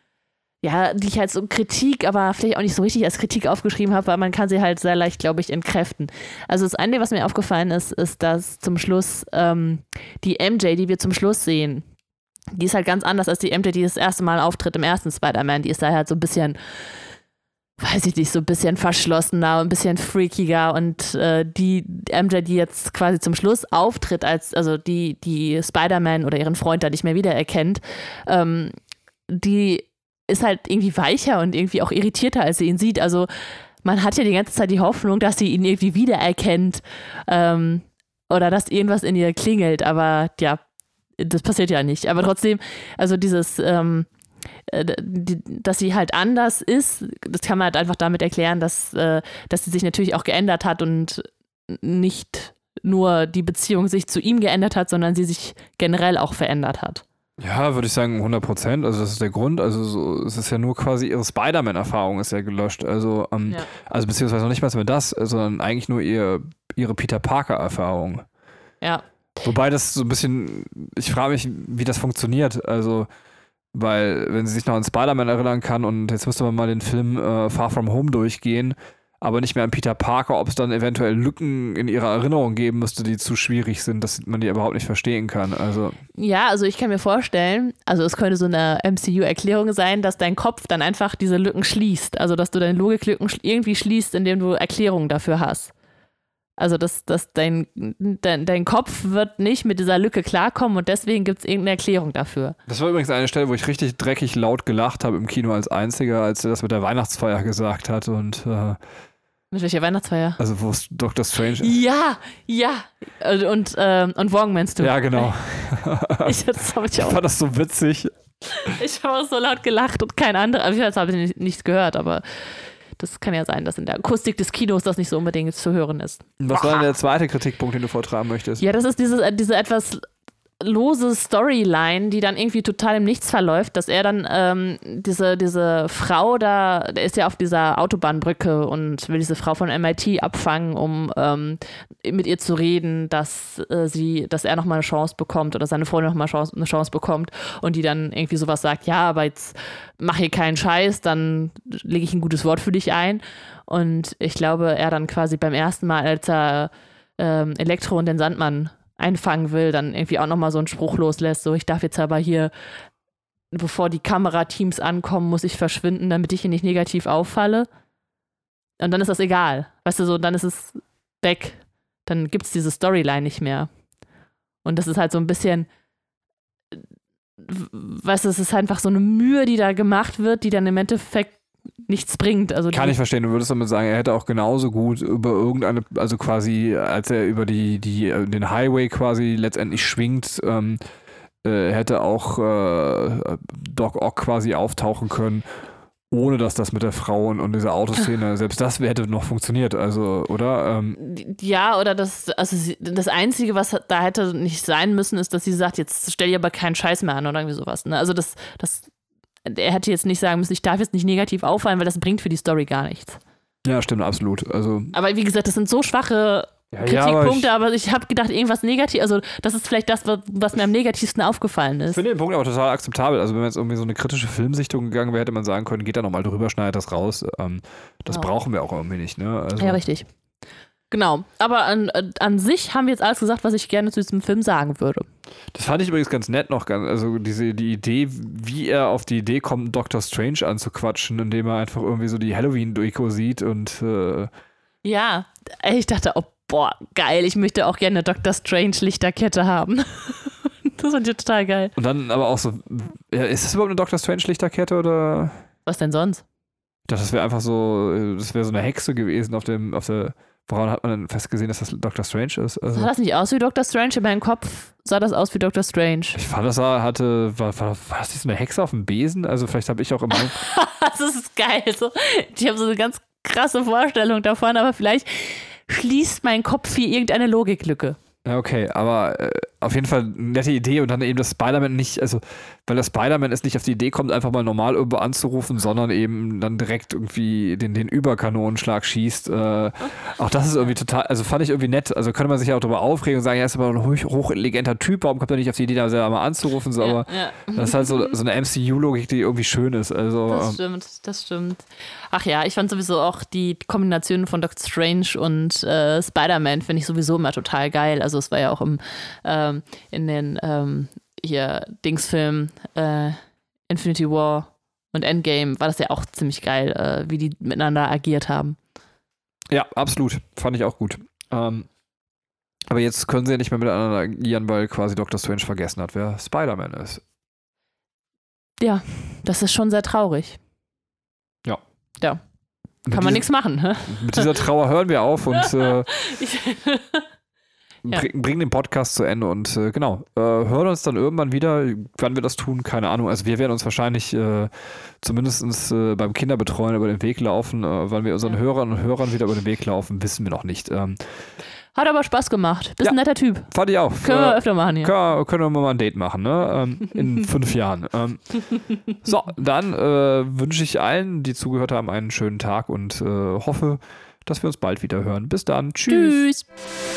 ich halt so Kritik, aber vielleicht auch nicht so richtig als Kritik aufgeschrieben habe, weil man kann sie halt sehr leicht, glaube ich, entkräften. Also das eine, was mir aufgefallen ist, dass zum Schluss die MJ, die wir zum Schluss sehen, die ist halt ganz anders als die MJ, die das erste Mal auftritt im ersten Spider-Man. Die ist da halt so ein bisschen, weiß ich nicht, so ein bisschen verschlossener, ein bisschen freakiger und die MJ, die jetzt quasi zum Schluss auftritt, also die Spider-Man oder ihren Freund da nicht mehr wiedererkennt, die ist halt irgendwie weicher und irgendwie auch irritierter, als sie ihn sieht. Also man hat ja die ganze Zeit die Hoffnung, dass sie ihn irgendwie wiedererkennt oder dass irgendwas in ihr klingelt, aber ja, das passiert ja nicht. Aber trotzdem, also dieses, dass sie halt anders ist, das kann man halt einfach damit erklären, dass sie sich natürlich auch geändert hat und nicht nur die Beziehung sich zu ihm geändert hat, sondern sie sich generell auch verändert hat. Ja, würde ich sagen 100%. Also das ist der Grund. Also es ist ja nur quasi ihre Spider-Man-Erfahrung ist ja gelöscht. Also, also beziehungsweise noch nicht mal mehr das, sondern eigentlich nur ihre Peter Parker-Erfahrung. Ja. Wobei das so ein bisschen, ich frage mich, wie das funktioniert. Also, weil wenn sie sich noch an Spider-Man erinnern kann und jetzt müsste man mal den Film Far From Home durchgehen. aber nicht mehr an Peter Parker, ob es dann eventuell Lücken in ihrer Erinnerung geben müsste, die zu schwierig sind, dass man die überhaupt nicht verstehen kann. Also ja, also ich kann mir vorstellen, also es könnte so eine MCU-Erklärung sein, dass dein Kopf dann einfach diese Lücken schließt. Also dass du deine Logiklücken irgendwie schließt, indem du Erklärungen dafür hast. Also dass dein Kopf wird nicht mit dieser Lücke klarkommen und deswegen gibt es irgendeine Erklärung dafür. Das war übrigens eine Stelle, wo ich richtig dreckig laut gelacht habe im Kino als Einziger, als er das mit der Weihnachtsfeier gesagt hat und mit welcher Weihnachtsfeier? also wo es Dr. Strange ist. Ja. Und Wong meinst du? Ja, genau. Ich fand das so witzig. Ich habe auch so laut gelacht und kein anderer. Also ich habe nichts gehört, aber das kann ja sein, dass in der Akustik des Kinos das nicht so unbedingt zu hören ist. Was war denn der zweite Kritikpunkt, den du vortragen möchtest? Ja, das ist diese etwas lose Storyline, die dann irgendwie total im Nichts verläuft, dass er dann diese Frau da, der ist ja auf dieser Autobahnbrücke und will diese Frau von MIT abfangen, um mit ihr zu reden, dass er nochmal eine Chance bekommt oder seine Freundin nochmal eine Chance bekommt und die dann irgendwie sowas sagt, ja, aber jetzt mach hier keinen Scheiß, dann lege ich ein gutes Wort für dich ein. Und ich glaube, er dann quasi beim ersten Mal, als er Elektro und den Sandmann einfangen will, dann irgendwie auch nochmal so einen Spruch loslässt, so ich darf jetzt aber hier, bevor die Kamerateams ankommen, muss ich verschwinden, damit ich hier nicht negativ auffalle. Und dann ist das egal. Weißt du, so, dann ist es weg. Dann gibt es diese Storyline nicht mehr. Und das ist halt so ein bisschen, weißt du, es ist einfach so eine Mühe, die da gemacht wird, die dann im Endeffekt nichts bringt. Also kann ich verstehen. Du würdest damit sagen, er hätte auch genauso gut über irgendeine, also quasi, als er über den Highway quasi letztendlich schwingt, hätte auch Doc Ock quasi auftauchen können, ohne dass das mit der Frau und dieser Autoszene, selbst das hätte noch funktioniert, also, oder? Ja, oder das Einzige, was da hätte nicht sein müssen, ist, dass sie sagt, jetzt stell dir aber keinen Scheiß mehr an oder irgendwie sowas. Ne? Also er hätte jetzt nicht sagen müssen, ich darf jetzt nicht negativ auffallen, weil das bringt für die Story gar nichts. Ja, stimmt, absolut. Also, aber wie gesagt, das sind so schwache Kritikpunkte, aber ich habe gedacht, irgendwas negativ, also das ist vielleicht das, was mir am negativsten aufgefallen ist. Ich finde den Punkt aber total akzeptabel. Also wenn man jetzt irgendwie so eine kritische Filmsichtung gegangen wäre, hätte man sagen können, geht da nochmal drüber, schneidet das raus. Das brauchen wir auch irgendwie nicht. Ne? Also, ja, richtig. Genau, aber an sich haben wir jetzt alles gesagt, was ich gerne zu diesem Film sagen würde. Das fand ich übrigens ganz nett noch, also die Idee, wie er auf die Idee kommt, Dr. Strange anzuquatschen, indem er einfach irgendwie so die Halloween-Deko sieht und ja, ich dachte, oh boah, geil, ich möchte auch gerne eine Dr. Strange-Lichterkette haben. Das fand ich total geil. Und dann aber auch so, ja, ist das überhaupt eine Dr. Strange-Lichterkette oder? Was denn sonst? Ich dachte, das wäre einfach so, das wäre so eine Hexe gewesen auf der. Woran hat man denn festgesehen, dass das Dr. Strange ist? Also, sah das nicht aus wie Dr. Strange? In meinem Kopf sah das aus wie Dr. Strange. Ich fand, das war das nicht so eine Hexe auf dem Besen? Also vielleicht habe ich auch immer... Das ist geil. So, ich habe so eine ganz krasse Vorstellung davon, aber vielleicht schließt mein Kopf hier irgendeine Logiklücke. Ja, okay, aber auf jeden Fall eine nette Idee und dann eben das Spider-Man nicht, also weil das Spider-Man es nicht auf die Idee kommt, einfach mal normal irgendwo anzurufen, sondern eben dann direkt irgendwie den Überkanonenschlag schießt. Auch das ist irgendwie total, also fand ich irgendwie nett. Also könnte man sich ja auch darüber aufregen und sagen, ja, ist aber ein hochintelligenter Typ, warum kommt er nicht auf die Idee, da selber mal anzurufen? So, aber das ist halt so eine MCU-Logik, die irgendwie schön ist. Also, das stimmt. Ach ja, ich fand sowieso auch die Kombination von Doctor Strange und Spider-Man finde ich sowieso immer total geil. Also es war ja auch in den hier Dingsfilm Infinity War und Endgame war das ja auch ziemlich geil, wie die miteinander agiert haben. Ja, absolut. Fand ich auch gut. Aber jetzt können sie ja nicht mehr miteinander agieren, weil quasi Doctor Strange vergessen hat, wer Spider-Man ist. Ja, das ist schon sehr traurig. Ja. Ja. Kann man nichts machen. Hä? Mit dieser Trauer hören wir auf und bringen den Podcast zu Ende und hören uns dann irgendwann wieder, wann wir das tun, keine Ahnung. Also wir werden uns wahrscheinlich zumindest beim Kinderbetreuen über den Weg laufen. Wann wir unseren Hörern und Hörern wieder über den Weg laufen, wissen wir noch nicht. Hat aber Spaß gemacht. Bist ein netter Typ. Fand ich auch. Können wir öfter machen hier. Können wir mal ein Date machen, ne? In 5 Jahren. So, dann wünsche ich allen, die zugehört haben, einen schönen Tag und hoffe, dass wir uns bald wieder hören. Bis dann. Tschüss. Tschüss.